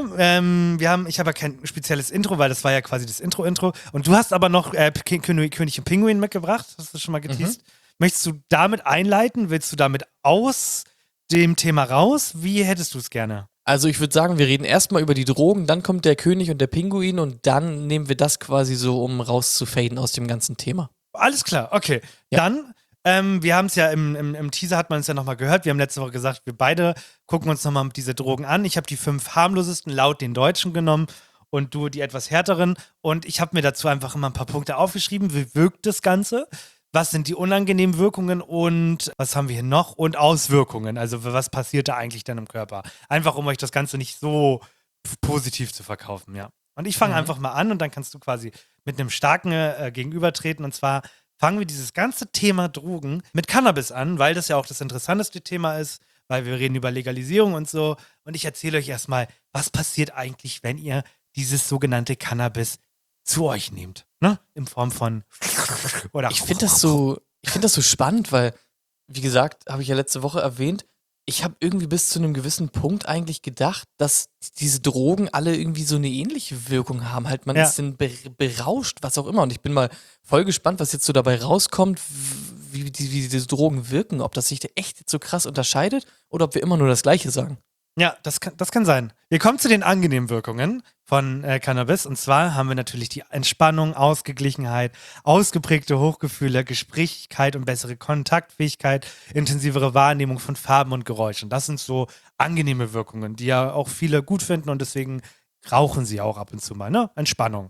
ich habe ja kein spezielles Intro, weil das war ja quasi das Intro. Und du hast aber noch König und Pinguin mitgebracht, hast du schon mal geteased. Möchtest du damit einleiten? Willst du damit aus dem Thema raus? Wie hättest du es gerne? Also ich würde sagen, wir reden erstmal über die Drogen, dann kommt der König und der Pinguin und dann nehmen wir das quasi so, um rauszufaden aus dem ganzen Thema. Alles klar, okay. Ja. Dann, wir haben es ja im Teaser, hat man es ja nochmal gehört. Wir haben letzte Woche gesagt, wir beide gucken uns nochmal diese Drogen an. Ich habe die 5 harmlosesten laut den Deutschen genommen und du die etwas härteren. Und ich habe mir dazu einfach immer ein paar Punkte aufgeschrieben. Wie wirkt das Ganze? Was sind die unangenehmen Wirkungen und was haben wir hier noch? Und Auswirkungen. Also was passiert da eigentlich dann im Körper? Einfach, um euch das Ganze nicht so positiv zu verkaufen, ja. Und ich fange einfach mal an und dann kannst du quasi mit einem starken gegenübertreten. Und zwar fangen wir dieses ganze Thema Drogen mit Cannabis an, weil das ja auch das interessanteste Thema ist, weil wir reden über Legalisierung und so. Und ich erzähle euch erstmal, was passiert eigentlich, wenn ihr dieses sogenannte Cannabis zu euch nehmt, ne? In Form von oder Ich finde das so spannend, weil, wie gesagt, habe ich ja letzte Woche erwähnt, ich habe irgendwie bis zu einem gewissen Punkt eigentlich gedacht, dass diese Drogen alle irgendwie so eine ähnliche Wirkung haben. Halt, man ist dann berauscht, was auch immer. Und ich bin mal voll gespannt, was jetzt so dabei rauskommt, wie diese Drogen wirken. Ob das sich da echt jetzt so krass unterscheidet oder ob wir immer nur das Gleiche sagen. Ja, das kann sein. Wir kommen zu den angenehmen Wirkungen von Cannabis. Und zwar haben wir natürlich die Entspannung, Ausgeglichenheit, ausgeprägte Hochgefühle, Gesprächigkeit und bessere Kontaktfähigkeit, intensivere Wahrnehmung von Farben und Geräuschen. Das sind so angenehme Wirkungen, die ja auch viele gut finden und deswegen rauchen sie auch ab und zu mal, ne? Entspannung.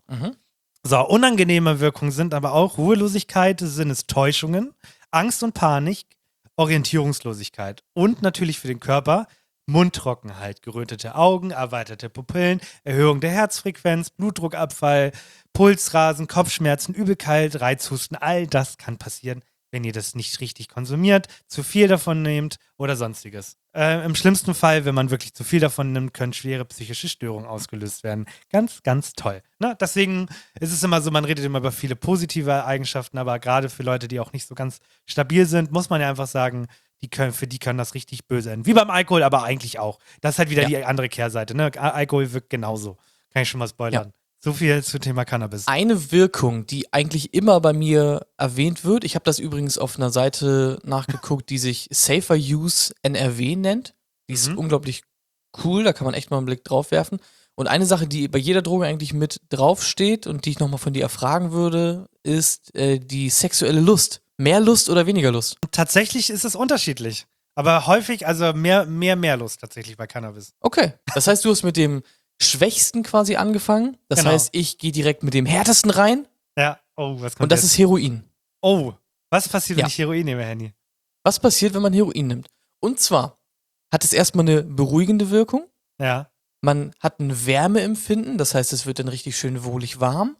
So, unangenehme Wirkungen sind aber auch Ruhelosigkeit, Sinnestäuschungen, Angst und Panik, Orientierungslosigkeit und natürlich für den Körper Mundtrockenheit, gerötete Augen, erweiterte Pupillen, Erhöhung der Herzfrequenz, Blutdruckabfall, Pulsrasen, Kopfschmerzen, Übelkeit, Reizhusten, all das kann passieren, wenn ihr das nicht richtig konsumiert, zu viel davon nehmt oder sonstiges. Im schlimmsten Fall, wenn man wirklich zu viel davon nimmt, können schwere psychische Störungen ausgelöst werden. Ganz, ganz toll. Ne? Deswegen ist es immer so, man redet immer über viele positive Eigenschaften, aber gerade für Leute, die auch nicht so ganz stabil sind, muss man ja einfach sagen, für die kann das richtig böse enden. Wie beim Alkohol, aber eigentlich auch. Das ist halt wieder die andere Kehrseite. Ne? Alkohol wirkt genauso. Kann ich schon mal spoilern. Ja. So viel zum Thema Cannabis. Eine Wirkung, die eigentlich immer bei mir erwähnt wird, ich habe das übrigens auf einer Seite nachgeguckt, die sich Safer Use NRW nennt. Die ist unglaublich cool, da kann man echt mal einen Blick drauf werfen. Und eine Sache, die bei jeder Droge eigentlich mit draufsteht und die ich nochmal von dir erfragen würde, ist die sexuelle Lust. Mehr Lust oder weniger Lust? Tatsächlich ist es unterschiedlich. Aber häufig, also mehr Lust tatsächlich bei Cannabis. Okay. Das heißt, du hast mit dem Schwächsten quasi angefangen. Das heißt, ich gehe direkt mit dem Härtesten rein. Ja. Oh, was kommt Und das jetzt? ist Heroin. Oh, was passiert, wenn ich Heroin nehme, Henny? Was passiert, wenn man Heroin nimmt? Und zwar hat es erstmal eine beruhigende Wirkung. Ja. Man hat ein Wärmeempfinden. Das heißt, es wird dann richtig schön wohlig warm.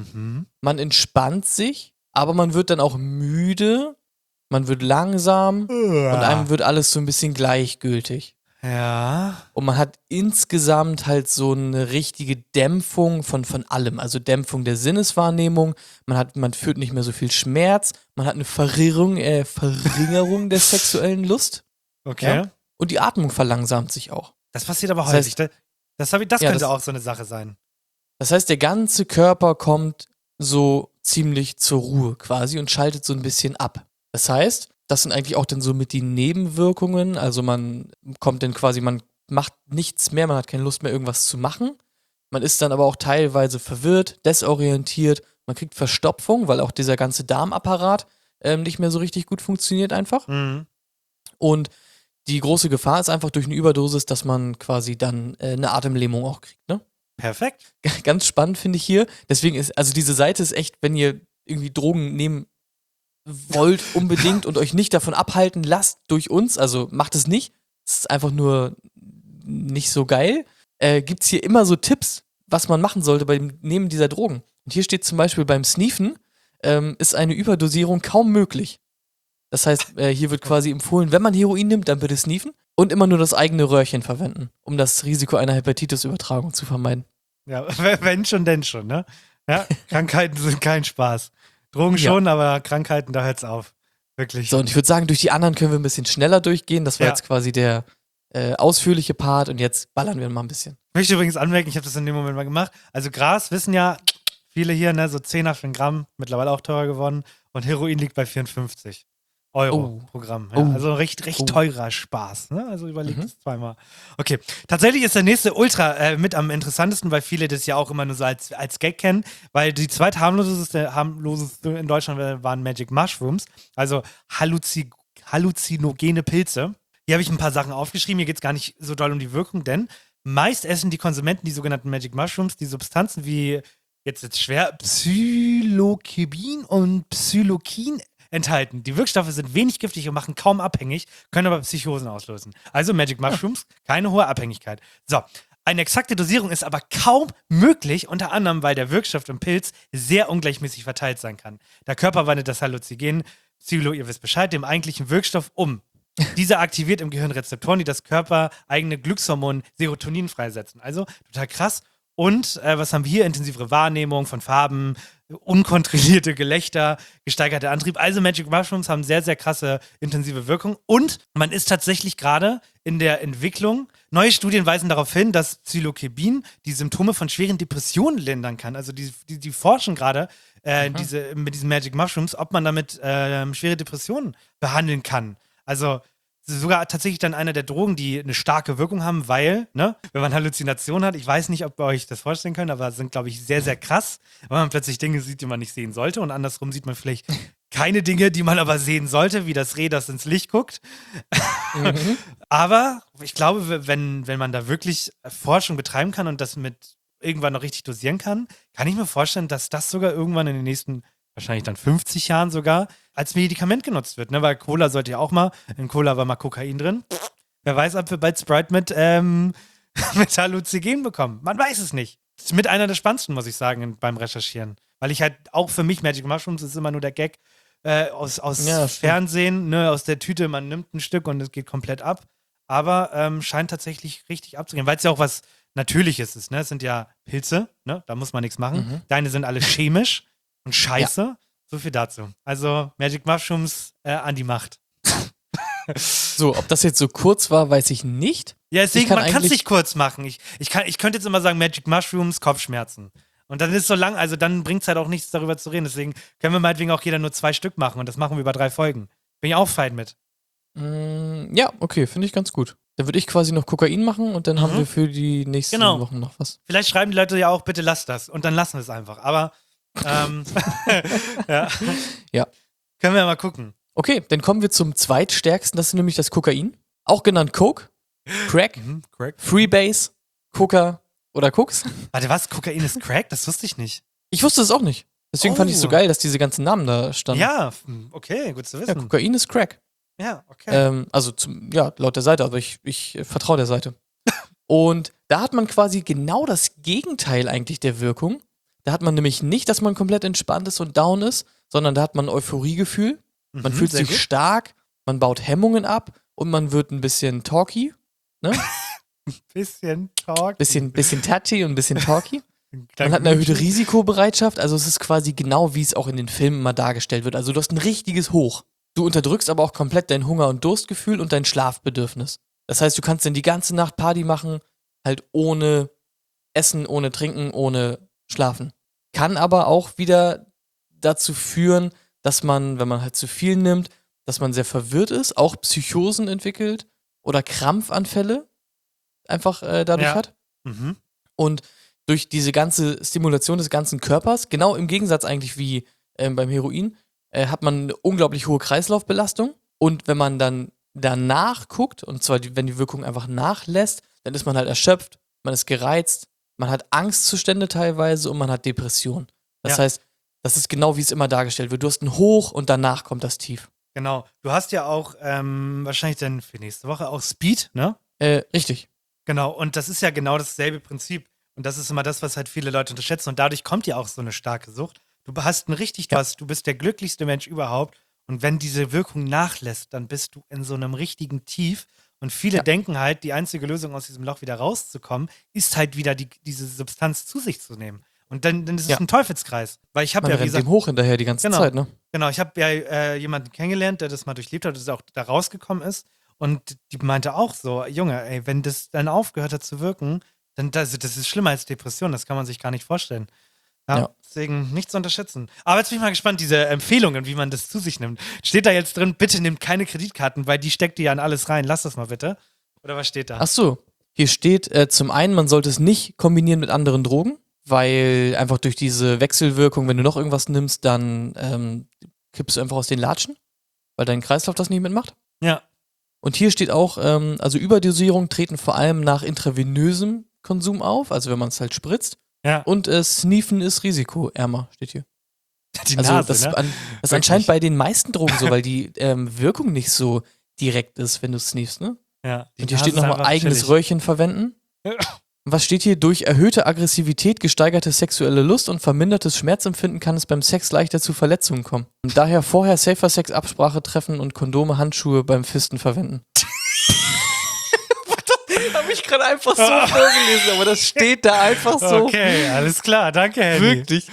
Man entspannt sich. Aber man wird dann auch müde, man wird langsam und einem wird alles so ein bisschen gleichgültig. Ja. Und man hat insgesamt halt so eine richtige Dämpfung von allem. Also Dämpfung der Sinneswahrnehmung, man fühlt nicht mehr so viel Schmerz, man hat eine Verringerung der sexuellen Lust. Okay. Ja? Und die Atmung verlangsamt sich auch. Das passiert aber häufig. Das könnte auch so eine Sache sein. Das heißt, der ganze Körper kommt so ziemlich zur Ruhe quasi und schaltet so ein bisschen ab. Das heißt, das sind eigentlich auch dann so mit die Nebenwirkungen. Also man kommt dann quasi, man macht nichts mehr, man hat keine Lust mehr, irgendwas zu machen. Man ist dann aber auch teilweise verwirrt, desorientiert Man kriegt Verstopfung, weil auch dieser ganze Darmapparat nicht mehr so richtig gut funktioniert einfach. Mhm. Und die große Gefahr ist einfach durch eine Überdosis, dass man quasi dann eine Atemlähmung auch kriegt, ne? Perfekt. Ganz spannend finde ich hier. Deswegen ist, also diese Seite ist echt, wenn ihr irgendwie Drogen nehmen wollt unbedingt und euch nicht davon abhalten lasst durch uns, also macht es nicht. Es ist einfach nur nicht so geil. Gibt's hier immer so Tipps, was man machen sollte beim Nehmen dieser Drogen. Und hier steht zum Beispiel beim Sneefen ist eine Überdosierung kaum möglich. Das heißt, hier wird quasi empfohlen, wenn man Heroin nimmt, dann bitte sneefen und immer nur das eigene Röhrchen verwenden, um das Risiko einer Hepatitis-Übertragung zu vermeiden. Ja, wenn schon, denn schon, ne? Ja, Krankheiten sind kein Spaß. Drogen schon, aber Krankheiten, da hört's auf. Wirklich. So, und ich würde sagen, durch die anderen können wir ein bisschen schneller durchgehen. Das war jetzt quasi der ausführliche Part und jetzt ballern wir mal ein bisschen. Ich möchte übrigens anmerken, ich habe das in dem Moment mal gemacht. Also Gras wissen ja viele hier, ne, so 10er für ein Gramm, mittlerweile auch teurer geworden. Und Heroin liegt bei 54 Euro pro Gramm. Ja, also recht teurer Spaß. Ne? Also überlegt es zweimal. Okay, tatsächlich ist der nächste Ultra mit am interessantesten, weil viele das ja auch immer nur so als Gag kennen, weil die zweitharmloseste in Deutschland waren Magic Mushrooms, also halluzinogene Pilze. Hier habe ich ein paar Sachen aufgeschrieben, hier geht es gar nicht so doll um die Wirkung, denn meist essen die Konsumenten die sogenannten Magic Mushrooms, die Substanzen wie, jetzt schwer, Psilocybin und Psilokin enthalten. Die Wirkstoffe sind wenig giftig und machen kaum abhängig, können aber Psychosen auslösen. Also Magic Mushrooms, keine hohe Abhängigkeit. So, eine exakte Dosierung ist aber kaum möglich, unter anderem, weil der Wirkstoff im Pilz sehr ungleichmäßig verteilt sein kann. Der Körper wandelt das Halluzinogen, ihr wisst Bescheid, dem eigentlichen Wirkstoff um. Dieser aktiviert im Gehirn Rezeptoren, die das körpereigene Glückshormon Serotonin freisetzen. Also total krass. Und was haben wir hier? Intensivere Wahrnehmung von Farben, unkontrollierte Gelächter, gesteigerter Antrieb. Also Magic Mushrooms haben sehr, sehr krasse intensive Wirkung. Und man ist tatsächlich gerade in der Entwicklung. Neue Studien weisen darauf hin, dass Psilocybin die Symptome von schweren Depressionen lindern kann. Also die forschen gerade mit diesen Magic Mushrooms, ob man damit schwere Depressionen behandeln kann. Also sogar tatsächlich dann einer der Drogen, die eine starke Wirkung haben, weil, ne, wenn man Halluzinationen hat, ich weiß nicht, ob ihr euch das vorstellen könnt, aber sind, glaube ich, sehr, sehr krass, weil man plötzlich Dinge sieht, die man nicht sehen sollte und andersrum sieht man vielleicht keine Dinge, die man aber sehen sollte, wie das Reh, das ins Licht guckt. Aber ich glaube, wenn man da wirklich Forschung betreiben kann und das mit irgendwann noch richtig dosieren kann ich mir vorstellen, dass das sogar irgendwann in den nächsten wahrscheinlich dann 50 Jahren sogar, als Medikament genutzt wird, ne? Weil Cola sollte ja auch mal, in Cola war mal Kokain drin. Wer weiß, ob wir bald Sprite mit Halluzinogen bekommen. Man weiß es nicht. Das ist mit einer der spannendsten, muss ich sagen, beim Recherchieren. Weil ich halt auch für mich, Magic Mushrooms ist immer nur der Gag aus Fernsehen, ne? Aus der Tüte, man nimmt ein Stück und es geht komplett ab. Aber scheint tatsächlich richtig abzugehen, weil es ja auch was Natürliches ist, ne? Es sind ja Pilze, ne? Da muss man nichts machen. Deine sind alle chemisch. Und scheiße, so viel dazu. Also Magic Mushrooms an die Macht. So, ob das jetzt so kurz war, weiß ich nicht. Ja, deswegen, man kann es nicht kurz machen. Ich könnte jetzt immer sagen, Magic Mushrooms, Kopfschmerzen. Und dann ist so lang, also dann bringt es halt auch nichts, darüber zu reden. Deswegen können wir meinetwegen auch jeder nur 2 Stück machen und das machen wir über 3 Folgen. Bin ich auch fein mit. Ja, okay, finde ich ganz gut. Dann würde ich quasi noch Kokain machen und dann haben wir für die nächsten Wochen noch was. Vielleicht schreiben die Leute ja auch, bitte lasst das. Und dann lassen wir es einfach. Aber ja. Können wir mal gucken. Okay, dann kommen wir zum zweitstärksten, das ist nämlich das Kokain. Auch genannt Coke, Crack, Freebase, Coca oder Koks. Warte, was? Kokain ist Crack? Das wusste ich nicht. Ich wusste es auch nicht. Deswegen fand ich es so geil, dass diese ganzen Namen da standen. Ja, okay, gut zu wissen. Ja, Kokain ist Crack. Ja, okay. Also, laut der Seite, aber ich vertraue der Seite. Und da hat man quasi genau das Gegenteil eigentlich der Wirkung. Da hat man nämlich nicht, dass man komplett entspannt ist und down ist, sondern da hat man ein Euphoriegefühl. Man fühlt sich stark, man baut Hemmungen ab und man wird ein bisschen talky. Ne? Bisschen talky. Bisschen touchy und ein bisschen talky. Man hat eine erhöhte Risikobereitschaft, also es ist quasi genau, wie es auch in den Filmen mal dargestellt wird. Also du hast ein richtiges Hoch. Du unterdrückst aber auch komplett dein Hunger- und Durstgefühl und dein Schlafbedürfnis. Das heißt, du kannst dann die ganze Nacht Party machen, halt ohne Essen, ohne Trinken, ohne Schlafen. Kann aber auch wieder dazu führen, dass man, wenn man halt zu viel nimmt, dass man sehr verwirrt ist, auch Psychosen entwickelt oder Krampfanfälle einfach dadurch hat. Und durch diese ganze Stimulation des ganzen Körpers, genau im Gegensatz eigentlich wie beim Heroin, hat man eine unglaublich hohe Kreislaufbelastung. Und wenn man dann danach guckt, und zwar wenn die Wirkung einfach nachlässt, dann ist man halt erschöpft, man ist gereizt, man hat Angstzustände teilweise und man hat Depression. Das heißt, das ist genau, wie es immer dargestellt wird. Du hast ein Hoch und danach kommt das Tief. Genau. Du hast ja auch wahrscheinlich dann für nächste Woche auch Speed, ne? Richtig. Genau. Und das ist ja genau dasselbe Prinzip. Und das ist immer das, was halt viele Leute unterschätzen. Und dadurch kommt ja auch so eine starke Sucht. Du hast du bist der glücklichste Mensch überhaupt. Und wenn diese Wirkung nachlässt, dann bist du in so einem richtigen Tief. Und viele denken halt, die einzige Lösung aus diesem Loch wieder rauszukommen, ist halt wieder diese Substanz zu sich zu nehmen. Und dann ist es ein Teufelskreis. Weil ich habe ja, wie rennt gesagt, dem hoch hinterher die ganze Zeit, ne? Genau, ich habe ja jemanden kennengelernt, der das mal durchlebt hat, der auch da rausgekommen ist. Und die meinte auch so, Junge, ey, wenn das dann aufgehört hat zu wirken, dann das ist schlimmer als Depression, das kann man sich gar nicht vorstellen. Ja. Deswegen nicht zu unterschätzen. Aber jetzt bin ich mal gespannt, diese Empfehlungen, wie man das zu sich nimmt. Steht da jetzt drin, bitte nehmt keine Kreditkarten, weil die steckt ihr ja in alles rein. Lass das mal bitte. Oder was steht da? Ach so, hier steht zum einen, man sollte es nicht kombinieren mit anderen Drogen, weil einfach durch diese Wechselwirkung, wenn du noch irgendwas nimmst, dann kippst du einfach aus den Latschen, weil dein Kreislauf das nicht mitmacht. Ja. Und hier steht auch, also Überdosierungen treten vor allem nach intravenösem Konsum auf, also wenn man es halt spritzt. Ja. Und Sneefen ist risikoärmer, steht hier. Die also Nase, das ne? ist anscheinend bei den meisten Drogen so, weil die Wirkung nicht so direkt ist, wenn du sneefst, ne? Ja. Und hier steht nochmal eigenes chillig. Röhrchen verwenden. Was steht hier? Durch erhöhte Aggressivität, gesteigerte sexuelle Lust und vermindertes Schmerzempfinden kann es beim Sex leichter zu Verletzungen kommen. Und daher vorher Safer Sex Absprache treffen und Kondome, Handschuhe beim Fisten verwenden. Habe ich gerade einfach so vorgelesen, aber das steht da einfach so. Okay, alles klar, danke, Henny. Wirklich.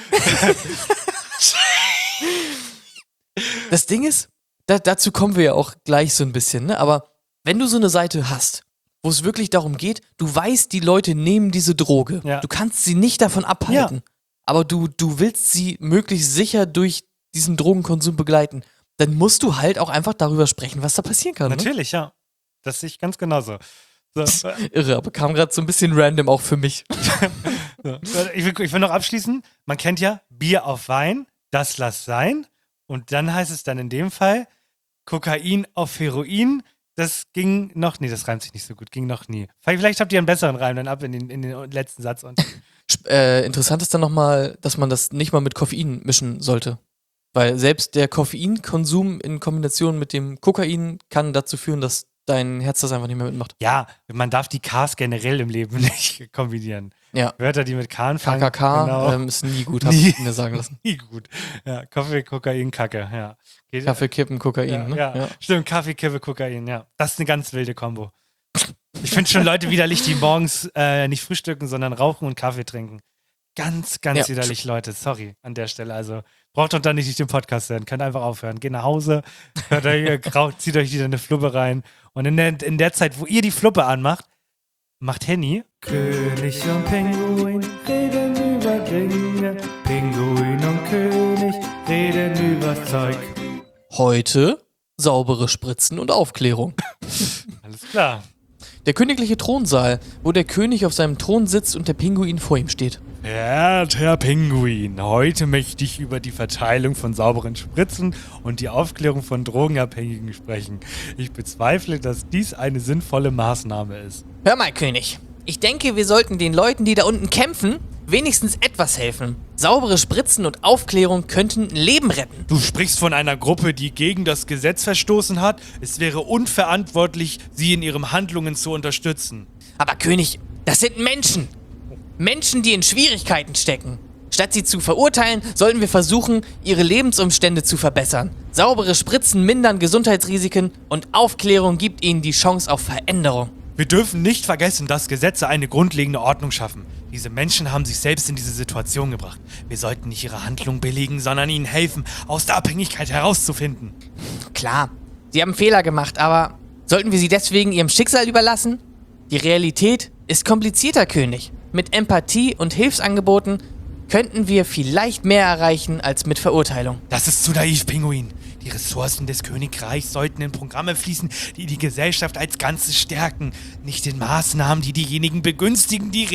Das Ding ist, dazu kommen wir ja auch gleich so ein bisschen, ne? Aber wenn du so eine Seite hast, wo es wirklich darum geht, du weißt, die Leute nehmen diese Droge. Ja. Du kannst sie nicht davon abhalten. Aber du willst sie möglichst sicher durch diesen Drogenkonsum begleiten. Dann musst du halt auch einfach darüber sprechen, was da passieren kann. Natürlich, ja. Das sehe ich ganz genauso. So. Irre, aber kam gerade so ein bisschen random auch für mich. So. Ich will noch abschließen. Man kennt ja Bier auf Wein, das lass sein. Und dann heißt es dann in dem Fall Kokain auf Heroin. Das ging noch nie, das reimt sich nicht so gut, ging noch nie. Vielleicht habt ihr einen besseren Reim dann ab in den letzten Satz. Interessant ist dann nochmal, dass man das nicht mal mit Koffein mischen sollte. Weil selbst der Koffeinkonsum in Kombination mit dem Kokain kann dazu führen, dass dein Herz das einfach nicht mehr mitmacht. Ja, man darf die Ks generell im Leben nicht kombinieren. Ja. Wörter, die mit K anfangen. KKK ist nie gut, hab ich mir sagen lassen. Nie gut. Ja, Kaffee, Kokain, Kacke, ja. Kaffee, Kippen, Kokain, ja, ne? Ja. Stimmt, Kaffee, Kippe, Kokain, ja. Das ist eine ganz wilde Kombo. Ich finde schon Leute widerlich, die morgens nicht frühstücken, sondern rauchen und Kaffee trinken. Ganz widerlich, Leute. Sorry an der Stelle. Also braucht doch dann nicht den Podcast hören. Könnt einfach aufhören. Geht nach Hause, zieht euch wieder eine Fluppe rein. Und in der Zeit, wo ihr die Fluppe anmacht, macht Henny. König und Pinguin reden über Dinge. Pinguin und König reden über Zeug. Heute saubere Spritzen und Aufklärung. Alles klar. Der königliche Thronsaal, wo der König auf seinem Thron sitzt und der Pinguin vor ihm steht. Herr Pinguin, heute möchte ich über die Verteilung von sauberen Spritzen und die Aufklärung von Drogenabhängigen sprechen. Ich bezweifle, dass dies eine sinnvolle Maßnahme ist. Hör mal, König. Ich denke, wir sollten den Leuten, die da unten kämpfen, wenigstens etwas helfen. Saubere Spritzen und Aufklärung könnten ein Leben retten. Du sprichst von einer Gruppe, die gegen das Gesetz verstoßen hat. Es wäre unverantwortlich, sie in ihren Handlungen zu unterstützen. Aber König, das sind Menschen. Menschen, die in Schwierigkeiten stecken. Statt sie zu verurteilen, sollten wir versuchen, ihre Lebensumstände zu verbessern. Saubere Spritzen mindern Gesundheitsrisiken und Aufklärung gibt ihnen die Chance auf Veränderung. Wir dürfen nicht vergessen, dass Gesetze eine grundlegende Ordnung schaffen. Diese Menschen haben sich selbst in diese Situation gebracht. Wir sollten nicht ihre Handlung billigen, sondern ihnen helfen, aus der Abhängigkeit herauszufinden. Klar, sie haben Fehler gemacht, aber sollten wir sie deswegen ihrem Schicksal überlassen? Die Realität ist komplizierter, König. Mit Empathie und Hilfsangeboten könnten wir vielleicht mehr erreichen als mit Verurteilung. Das ist zu naiv, Pinguin. Die Ressourcen des Königreichs sollten in Programme fließen, die die Gesellschaft als Ganzes stärken, nicht in Maßnahmen, die diejenigen begünstigen, die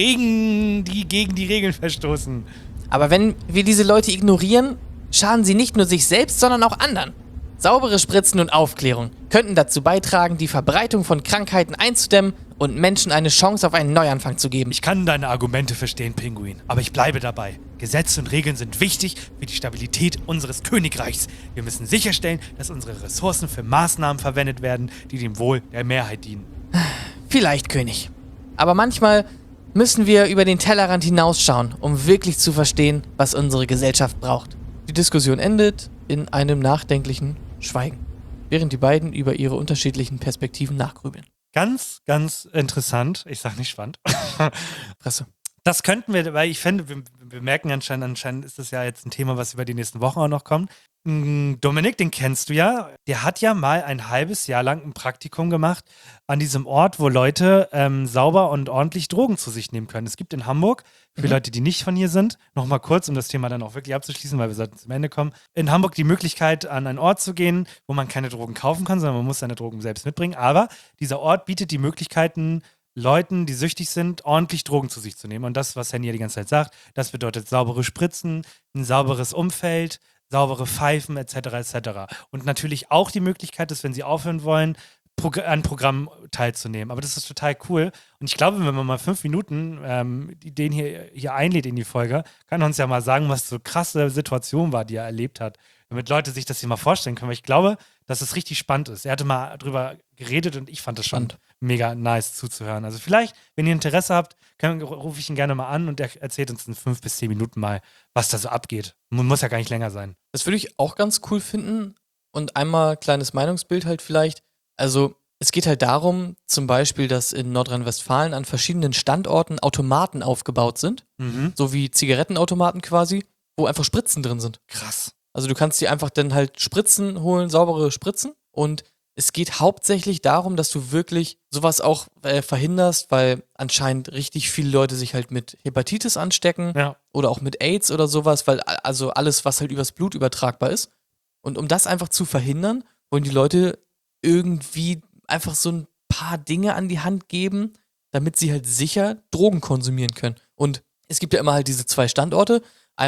gegen die Regeln verstoßen. Aber wenn wir diese Leute ignorieren, schaden sie nicht nur sich selbst, sondern auch anderen. Saubere Spritzen und Aufklärung könnten dazu beitragen, die Verbreitung von Krankheiten einzudämmen und Menschen eine Chance auf einen Neuanfang zu geben. Ich kann deine Argumente verstehen, Pinguin, aber ich bleibe dabei. Gesetze und Regeln sind wichtig für die Stabilität unseres Königreichs. Wir müssen sicherstellen, dass unsere Ressourcen für Maßnahmen verwendet werden, die dem Wohl der Mehrheit dienen. Vielleicht, König. Aber manchmal müssen wir über den Tellerrand hinausschauen, um wirklich zu verstehen, was unsere Gesellschaft braucht. Die Diskussion endet in einem nachdenklichen Schweigen, während die beiden über ihre unterschiedlichen Perspektiven nachgrübeln. Ganz, ganz interessant. Ich sag nicht spannend. Presse. Das könnten wir, weil ich finde, wir merken anscheinend ist das ja jetzt ein Thema, was über die nächsten Wochen auch noch kommt. Dominik, den kennst du ja. Der hat ja mal ein halbes Jahr lang ein Praktikum gemacht an diesem Ort, wo Leute sauber und ordentlich Drogen zu sich nehmen können. Es gibt in Hamburg, für Leute, die nicht von hier sind, nochmal kurz, um das Thema dann auch wirklich abzuschließen, weil wir sollten zum Ende kommen, in Hamburg die Möglichkeit, an einen Ort zu gehen, wo man keine Drogen kaufen kann, sondern man muss seine Drogen selbst mitbringen. Aber dieser Ort bietet die Möglichkeiten, Leuten, die süchtig sind, ordentlich Drogen zu sich zu nehmen. Und das, was Henny ja die ganze Zeit sagt, das bedeutet saubere Spritzen, ein sauberes Umfeld, saubere Pfeifen etc. etc. Und natürlich auch die Möglichkeit, dass wenn sie aufhören wollen, an Programmen teilzunehmen. Aber das ist total cool. Und ich glaube, wenn man mal 5 Minuten den hier einlädt in die Folge, kann er uns ja mal sagen, was so krasse Situation war, die er erlebt hat. Damit Leute sich das hier mal vorstellen können. Weil ich glaube, dass es richtig spannend ist. Er hatte mal drüber geredet und ich fand das schon mega nice zuzuhören. Also vielleicht, wenn ihr Interesse habt, rufe ich ihn gerne mal an und er erzählt uns in 5 bis 10 Minuten mal, was da so abgeht. Muss ja gar nicht länger sein. Das würde ich auch ganz cool finden. Und einmal kleines Meinungsbild halt vielleicht. Also es geht halt darum, zum Beispiel, dass in Nordrhein-Westfalen an verschiedenen Standorten Automaten aufgebaut sind. So wie Zigarettenautomaten quasi, wo einfach Spritzen drin sind. Krass. Also du kannst dir einfach dann halt Spritzen holen, saubere Spritzen. Und es geht hauptsächlich darum, dass du wirklich sowas auch verhinderst, weil anscheinend richtig viele Leute sich halt mit Hepatitis anstecken oder auch mit AIDS oder sowas, weil also alles, was halt übers Blut übertragbar ist. Und um das einfach zu verhindern, wollen die Leute irgendwie einfach so ein paar Dinge an die Hand geben, damit sie halt sicher Drogen konsumieren können. Und es gibt ja immer halt diese 2 Standpunkte.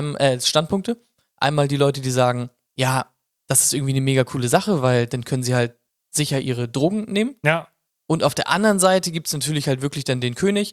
Einmal die Leute, die sagen, ja, das ist irgendwie eine mega coole Sache, weil dann können sie halt sicher ihre Drogen nehmen. Ja. Und auf der anderen Seite gibt es natürlich halt wirklich dann den König,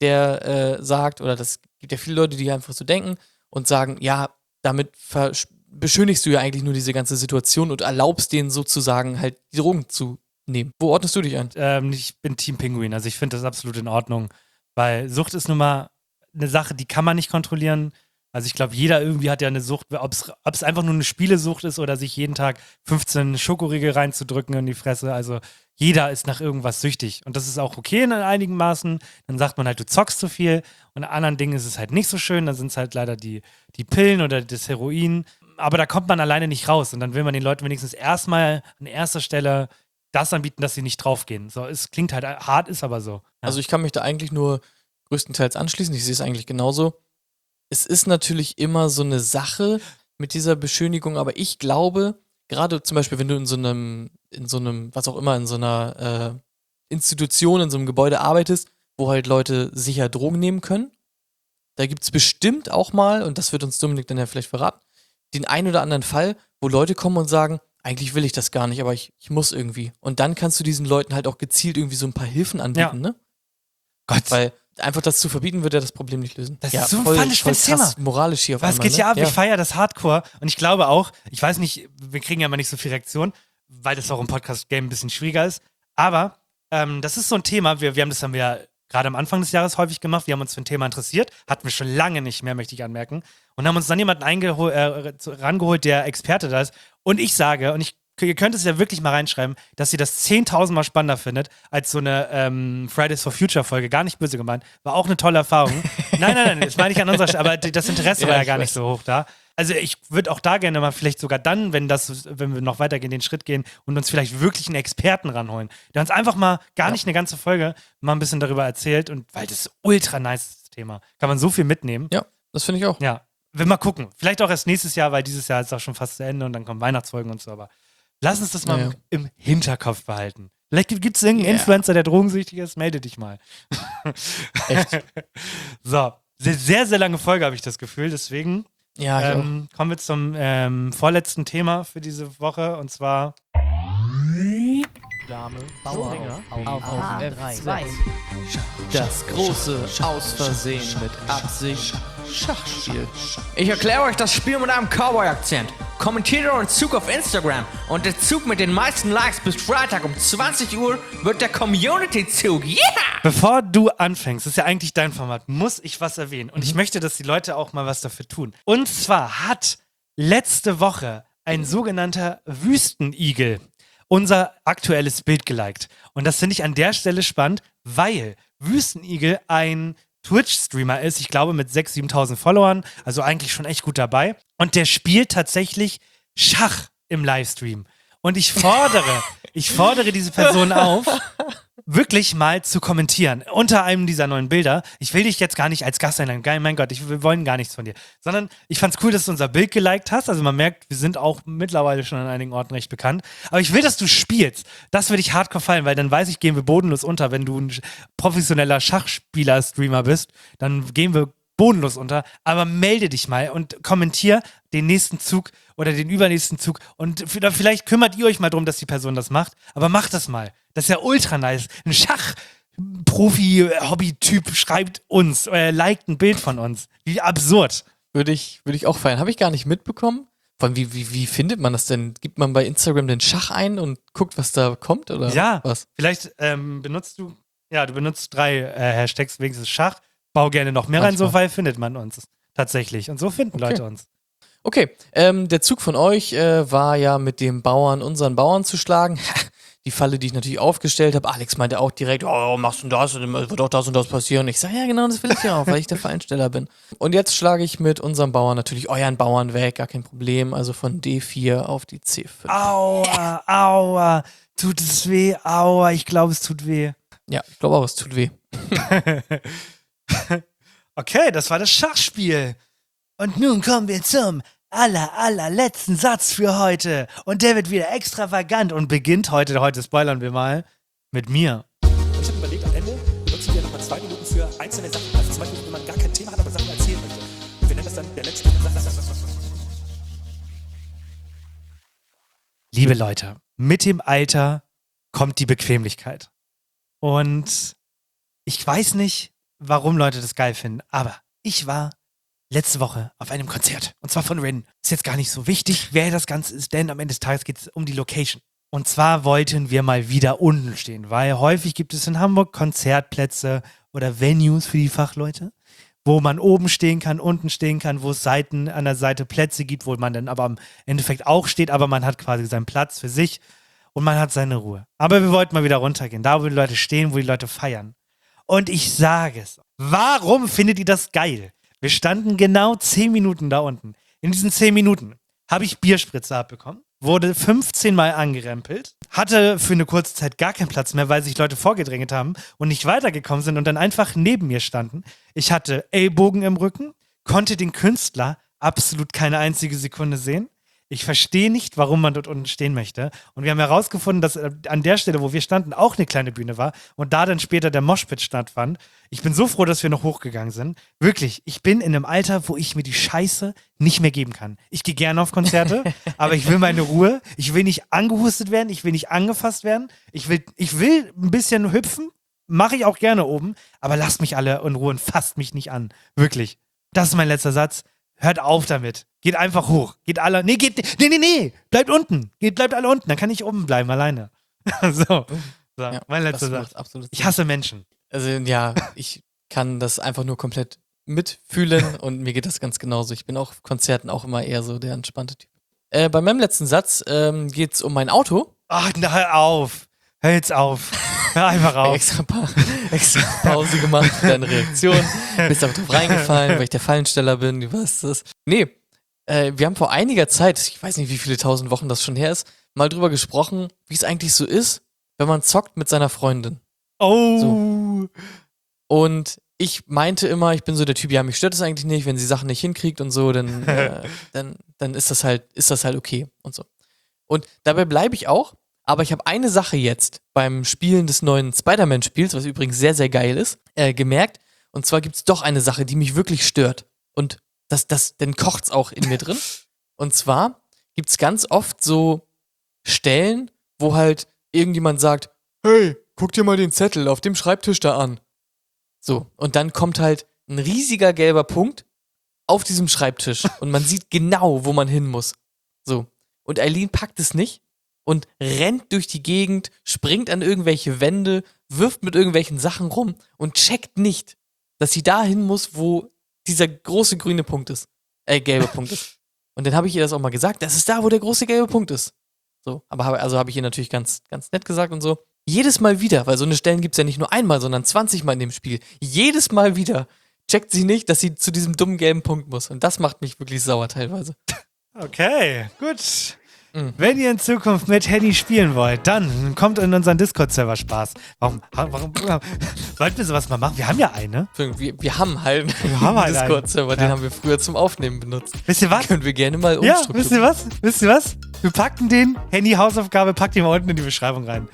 der sagt, oder das gibt ja viele Leute, die einfach so denken und sagen, ja, damit beschönigst du ja eigentlich nur diese ganze Situation und erlaubst denen sozusagen halt die Drogen zu nehmen. Wo ordnest du dich ein? Ich bin Team Pinguin, also ich finde das absolut in Ordnung, weil Sucht ist nun mal eine Sache, die kann man nicht kontrollieren. Also ich glaube, jeder irgendwie hat ja eine Sucht, ob es einfach nur eine Spielesucht ist oder sich jeden Tag 15 Schokoriegel reinzudrücken in die Fresse. Also jeder ist nach irgendwas süchtig. Und das ist auch okay in einigen Maßen. Dann sagt man halt, du zockst zu viel. Und in anderen Dingen ist es halt nicht so schön. Dann sind es halt leider die Pillen oder das Heroin. Aber da kommt man alleine nicht raus. Und dann will man den Leuten wenigstens erstmal an erster Stelle das anbieten, dass sie nicht draufgehen. So, es klingt halt hart, ist aber so. Ja. Also ich kann mich da eigentlich nur größtenteils anschließen. Ich sehe es eigentlich genauso. Es ist natürlich immer so eine Sache mit dieser Beschönigung, aber ich glaube, gerade zum Beispiel, wenn du in so einem, was auch immer, in so einer Institution, in so einem Gebäude arbeitest, wo halt Leute sicher Drogen nehmen können, da gibt es bestimmt auch mal, und das wird uns Dominik dann ja vielleicht verraten, den einen oder anderen Fall, wo Leute kommen und sagen, eigentlich will ich das gar nicht, aber ich muss irgendwie. Und dann kannst du diesen Leuten halt auch gezielt irgendwie so ein paar Hilfen anbieten, ne? Gott. Weil einfach das zu verbieten, würde ja das Problem nicht lösen. Das ist so ein voll krass moralisch hier auf Was einmal. geht hier ab? Ich feiere das Hardcore. Und ich glaube auch, ich weiß nicht, wir kriegen ja immer nicht so viel Reaktion, weil das auch im Podcast-Game ein bisschen schwieriger ist. Aber das ist so ein Thema, wir haben das gerade am Anfang des Jahres häufig gemacht. Wir haben uns für ein Thema interessiert, hatten wir schon lange nicht mehr, möchte ich anmerken. Und haben uns dann jemanden rangeholt, der Experte da ist. Und ich sage, ihr könnt es ja wirklich mal reinschreiben, dass ihr das 10.000 Mal spannender findet als so eine Fridays for Future Folge. Gar nicht böse gemeint. War auch eine tolle Erfahrung. Nein, das meine ich an unserer Stelle. Aber das Interesse war ja gar nicht so hoch da. Also ich würde auch da gerne mal vielleicht sogar dann, wenn wir noch weitergehen, den Schritt gehen und uns vielleicht wirklich einen Experten ranholen, der uns einfach mal gar nicht eine ganze Folge mal ein bisschen darüber erzählt. Und weil das ist ultra nice Thema. Kann man so viel mitnehmen. Ja, das finde ich auch. Ja. Wir mal gucken. Vielleicht auch erst nächstes Jahr, weil dieses Jahr ist auch schon fast zu Ende und dann kommen Weihnachtsfolgen und so. Aber Lass uns das mal im Hinterkopf behalten. Vielleicht gibt es irgendeinen Influencer, der drogensüchtig ist, melde dich mal. Echt? So, sehr, sehr lange Folge habe ich das Gefühl, deswegen kommen wir zum vorletzten Thema für diese Woche und zwar Dame Bauer auf F2. Das große Ausversehen mit Absicht Schachspiel. Ich erkläre euch das Spiel mit einem Cowboy-Akzent. Kommentiert euren Zug auf Instagram und der Zug mit den meisten Likes bis Freitag um 20 Uhr wird der Community-Zug. Yeah! Bevor du anfängst, das ist ja eigentlich dein Format, muss ich was erwähnen. Und ich möchte, dass die Leute auch mal was dafür tun. Und zwar hat letzte Woche ein sogenannter Wüstenigel unser aktuelles Bild geliked. Und das finde ich an der Stelle spannend, weil Wüstenigel ein Twitch-Streamer ist, ich glaube mit 6.000, 7.000 Followern, also eigentlich schon echt gut dabei. Und der spielt tatsächlich Schach im Livestream. Und ich fordere diese Person auf, wirklich mal zu kommentieren unter einem dieser neuen Bilder. Ich will dich jetzt gar nicht als Gast einladen, mein Gott, wir wollen gar nichts von dir. Sondern ich fand's cool, dass du unser Bild geliked hast. Also man merkt, wir sind auch mittlerweile schon an einigen Orten recht bekannt. Aber ich will, dass du spielst. Das würde ich hardcore fallen, weil dann weiß ich, gehen wir bodenlos unter. Wenn du ein professioneller Schachspieler-Streamer bist, dann gehen wir bodenlos unter. Aber melde dich mal und kommentier den nächsten Zug oder den übernächsten Zug. Und vielleicht kümmert ihr euch mal drum, dass die Person das macht. Aber macht das mal. Das ist ja ultra nice. Ein Schach-Profi-Hobby-Typ schreibt uns, liked ein Bild von uns. Wie absurd. Würde ich auch feiern. Habe ich gar nicht mitbekommen. Vor allem, wie findet man das denn? Gibt man bei Instagram den Schach ein und guckt, was da kommt? Oder was? Vielleicht benutzt du 3 Hashtags wenigstens Schach. Bau gerne noch mehr rein, so weil findet man uns tatsächlich. Und so finden Leute uns. Okay, der Zug von euch war ja mit dem Bauern, unseren Bauern zu schlagen. Die Falle, die ich natürlich aufgestellt habe. Alex meinte auch direkt, oh, machst du das? Und dann wird auch das und das passieren. Ich sage, ja genau, das will ich ja auch, weil ich der Vereinsteller bin. Und jetzt schlage ich mit unserem Bauern natürlich euren Bauern weg, gar kein Problem. Also von D4 auf die C5. Aua, aua, tut es weh? Aua, ich glaube, es tut weh. Ja, ich glaube auch, es tut weh. Okay, das war das Schachspiel. Und nun kommen wir zum allerletzten Satz für heute. Und der wird wieder extravagant und beginnt heute spoilern wir mal, mit mir. Ich habe überlegt, am Ende benutzen wir nochmal 2 Minuten für einzelne Sachen. Also zum Beispiel, wenn man gar kein Thema hat, aber Sachen erzählen möchte. Und wir nennen das dann der letzte Satz. Liebe Leute, mit dem Alter kommt die Bequemlichkeit. Und ich weiß nicht, warum Leute das geil finden, aber ich war letzte Woche auf einem Konzert. Und zwar von Rin. Ist jetzt gar nicht so wichtig, wer das Ganze ist, denn am Ende des Tages geht es um die Location. Und zwar wollten wir mal wieder unten stehen, weil häufig gibt es in Hamburg Konzertplätze oder Venues für die Fachleute, wo man oben stehen kann, unten stehen kann, wo es an der Seite Plätze gibt, wo man dann aber im Endeffekt auch steht, aber man hat quasi seinen Platz für sich und man hat seine Ruhe. Aber wir wollten mal wieder runtergehen, da wo die Leute stehen, wo die Leute feiern. Und ich sage es, warum findet ihr das geil? Wir standen genau 10 Minuten da unten. In diesen 10 Minuten habe ich Bierspritze abbekommen, wurde 15 Mal angerempelt, hatte für eine kurze Zeit gar keinen Platz mehr, weil sich Leute vorgedrängt haben und nicht weitergekommen sind und dann einfach neben mir standen. Ich hatte Ellbogen im Rücken, konnte den Künstler absolut keine einzige Sekunde sehen. Ich verstehe nicht, warum man dort unten stehen möchte. Und wir haben herausgefunden, dass an der Stelle, wo wir standen, auch eine kleine Bühne war und da dann später der Moshpit stattfand. Ich bin so froh, dass wir noch hochgegangen sind. Wirklich, ich bin in einem Alter, wo ich mir die Scheiße nicht mehr geben kann. Ich gehe gerne auf Konzerte, aber ich will meine Ruhe. Ich will nicht angehustet werden, ich will nicht angefasst werden. Ich will ein bisschen hüpfen, mache ich auch gerne oben, aber lasst mich alle in Ruhe und fasst mich nicht an. Wirklich. Das ist mein letzter Satz. Hört auf damit. Geht einfach hoch. Geht alle. Nee. Bleibt unten. Bleibt alle unten. Dann kann ich oben bleiben, alleine. so, ja, mein letzter Satz. Ich hasse Menschen. Also, ja, ich kann das einfach nur komplett mitfühlen und mir geht das ganz genauso. Ich bin auch auf Konzerten auch immer eher so der entspannte Typ. Bei meinem letzten Satz geht es um mein Auto. Ach, na, hör auf. Hör jetzt auf. Hör einfach auf. Extra Pause gemacht für deine Reaktion. Bist auch drauf reingefallen, weil ich der Fallensteller bin. Du weißt das. Nee, wir haben vor einiger Zeit, ich weiß nicht, wie viele 1000 Wochen das schon her ist, mal drüber gesprochen, wie es eigentlich so ist, wenn man zockt mit seiner Freundin. Oh. So. Und ich meinte immer, ich bin so der Typ, ja, mich stört das eigentlich nicht, wenn sie Sachen nicht hinkriegt und so, dann ist das halt okay und so. Und dabei bleibe ich auch, aber ich habe eine Sache jetzt beim Spielen des neuen Spider-Man-Spiels, was übrigens sehr, sehr geil ist, gemerkt. Und zwar gibt es doch eine Sache, die mich wirklich stört. Und dann kocht's auch in mir drin. Und zwar gibt es ganz oft so Stellen, wo halt irgendjemand sagt, hey, guck dir mal den Zettel auf dem Schreibtisch da an. So, und dann kommt halt ein riesiger gelber Punkt auf diesem Schreibtisch und man sieht genau, wo man hin muss. So, und Eileen packt es nicht und rennt durch die Gegend, springt an irgendwelche Wände, wirft mit irgendwelchen Sachen rum und checkt nicht, dass sie dahin muss, wo dieser große grüne Punkt ist. Gelbe Punkt ist. Und dann habe ich ihr das auch mal gesagt, das ist da, wo der große gelbe Punkt ist. So, aber habe ich ihr natürlich ganz, ganz nett gesagt und so. Jedes Mal wieder, weil so eine Stellen gibt es ja nicht nur einmal, sondern 20 Mal in dem Spiel. Jedes Mal wieder checkt sie nicht, dass sie zu diesem dummen gelben Punkt muss. Und das macht mich wirklich sauer teilweise. Okay, gut. Wenn ihr in Zukunft mit Henny spielen wollt, dann kommt in unseren Discord-Server Spaß. Warum wollten wir sowas mal machen? Wir haben ja einen. Wir haben halt einen Discord-Server, den haben wir früher zum Aufnehmen benutzt. Wisst ihr was? Den können wir gerne mal umstrukturieren. Ja, wisst ihr was? Wir packen den Henny-Hausaufgabe, packt den mal unten in die Beschreibung rein.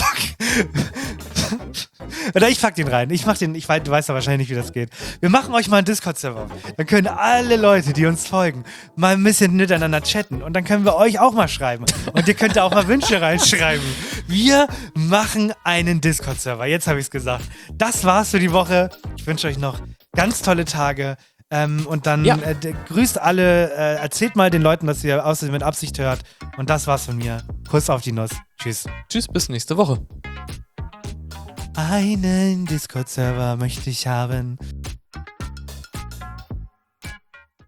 Oder ich pack den rein. Du weißt ja wahrscheinlich nicht, wie das geht. Wir machen euch mal einen Discord-Server. Dann können alle Leute, die uns folgen, mal ein bisschen miteinander chatten. Und dann können wir euch auch mal schreiben. Und ihr könnt da auch mal Wünsche reinschreiben. Wir machen einen Discord-Server. Jetzt habe ich es gesagt. Das war's für die Woche. Ich wünsche euch noch ganz tolle Tage. Und dann grüßt alle, erzählt mal den Leuten, dass ihr Außerdem mit Absicht hört. Und das war's von mir. Kuss auf die Nuss. Tschüss. Tschüss, bis nächste Woche. Einen Discord-Server möchte ich haben.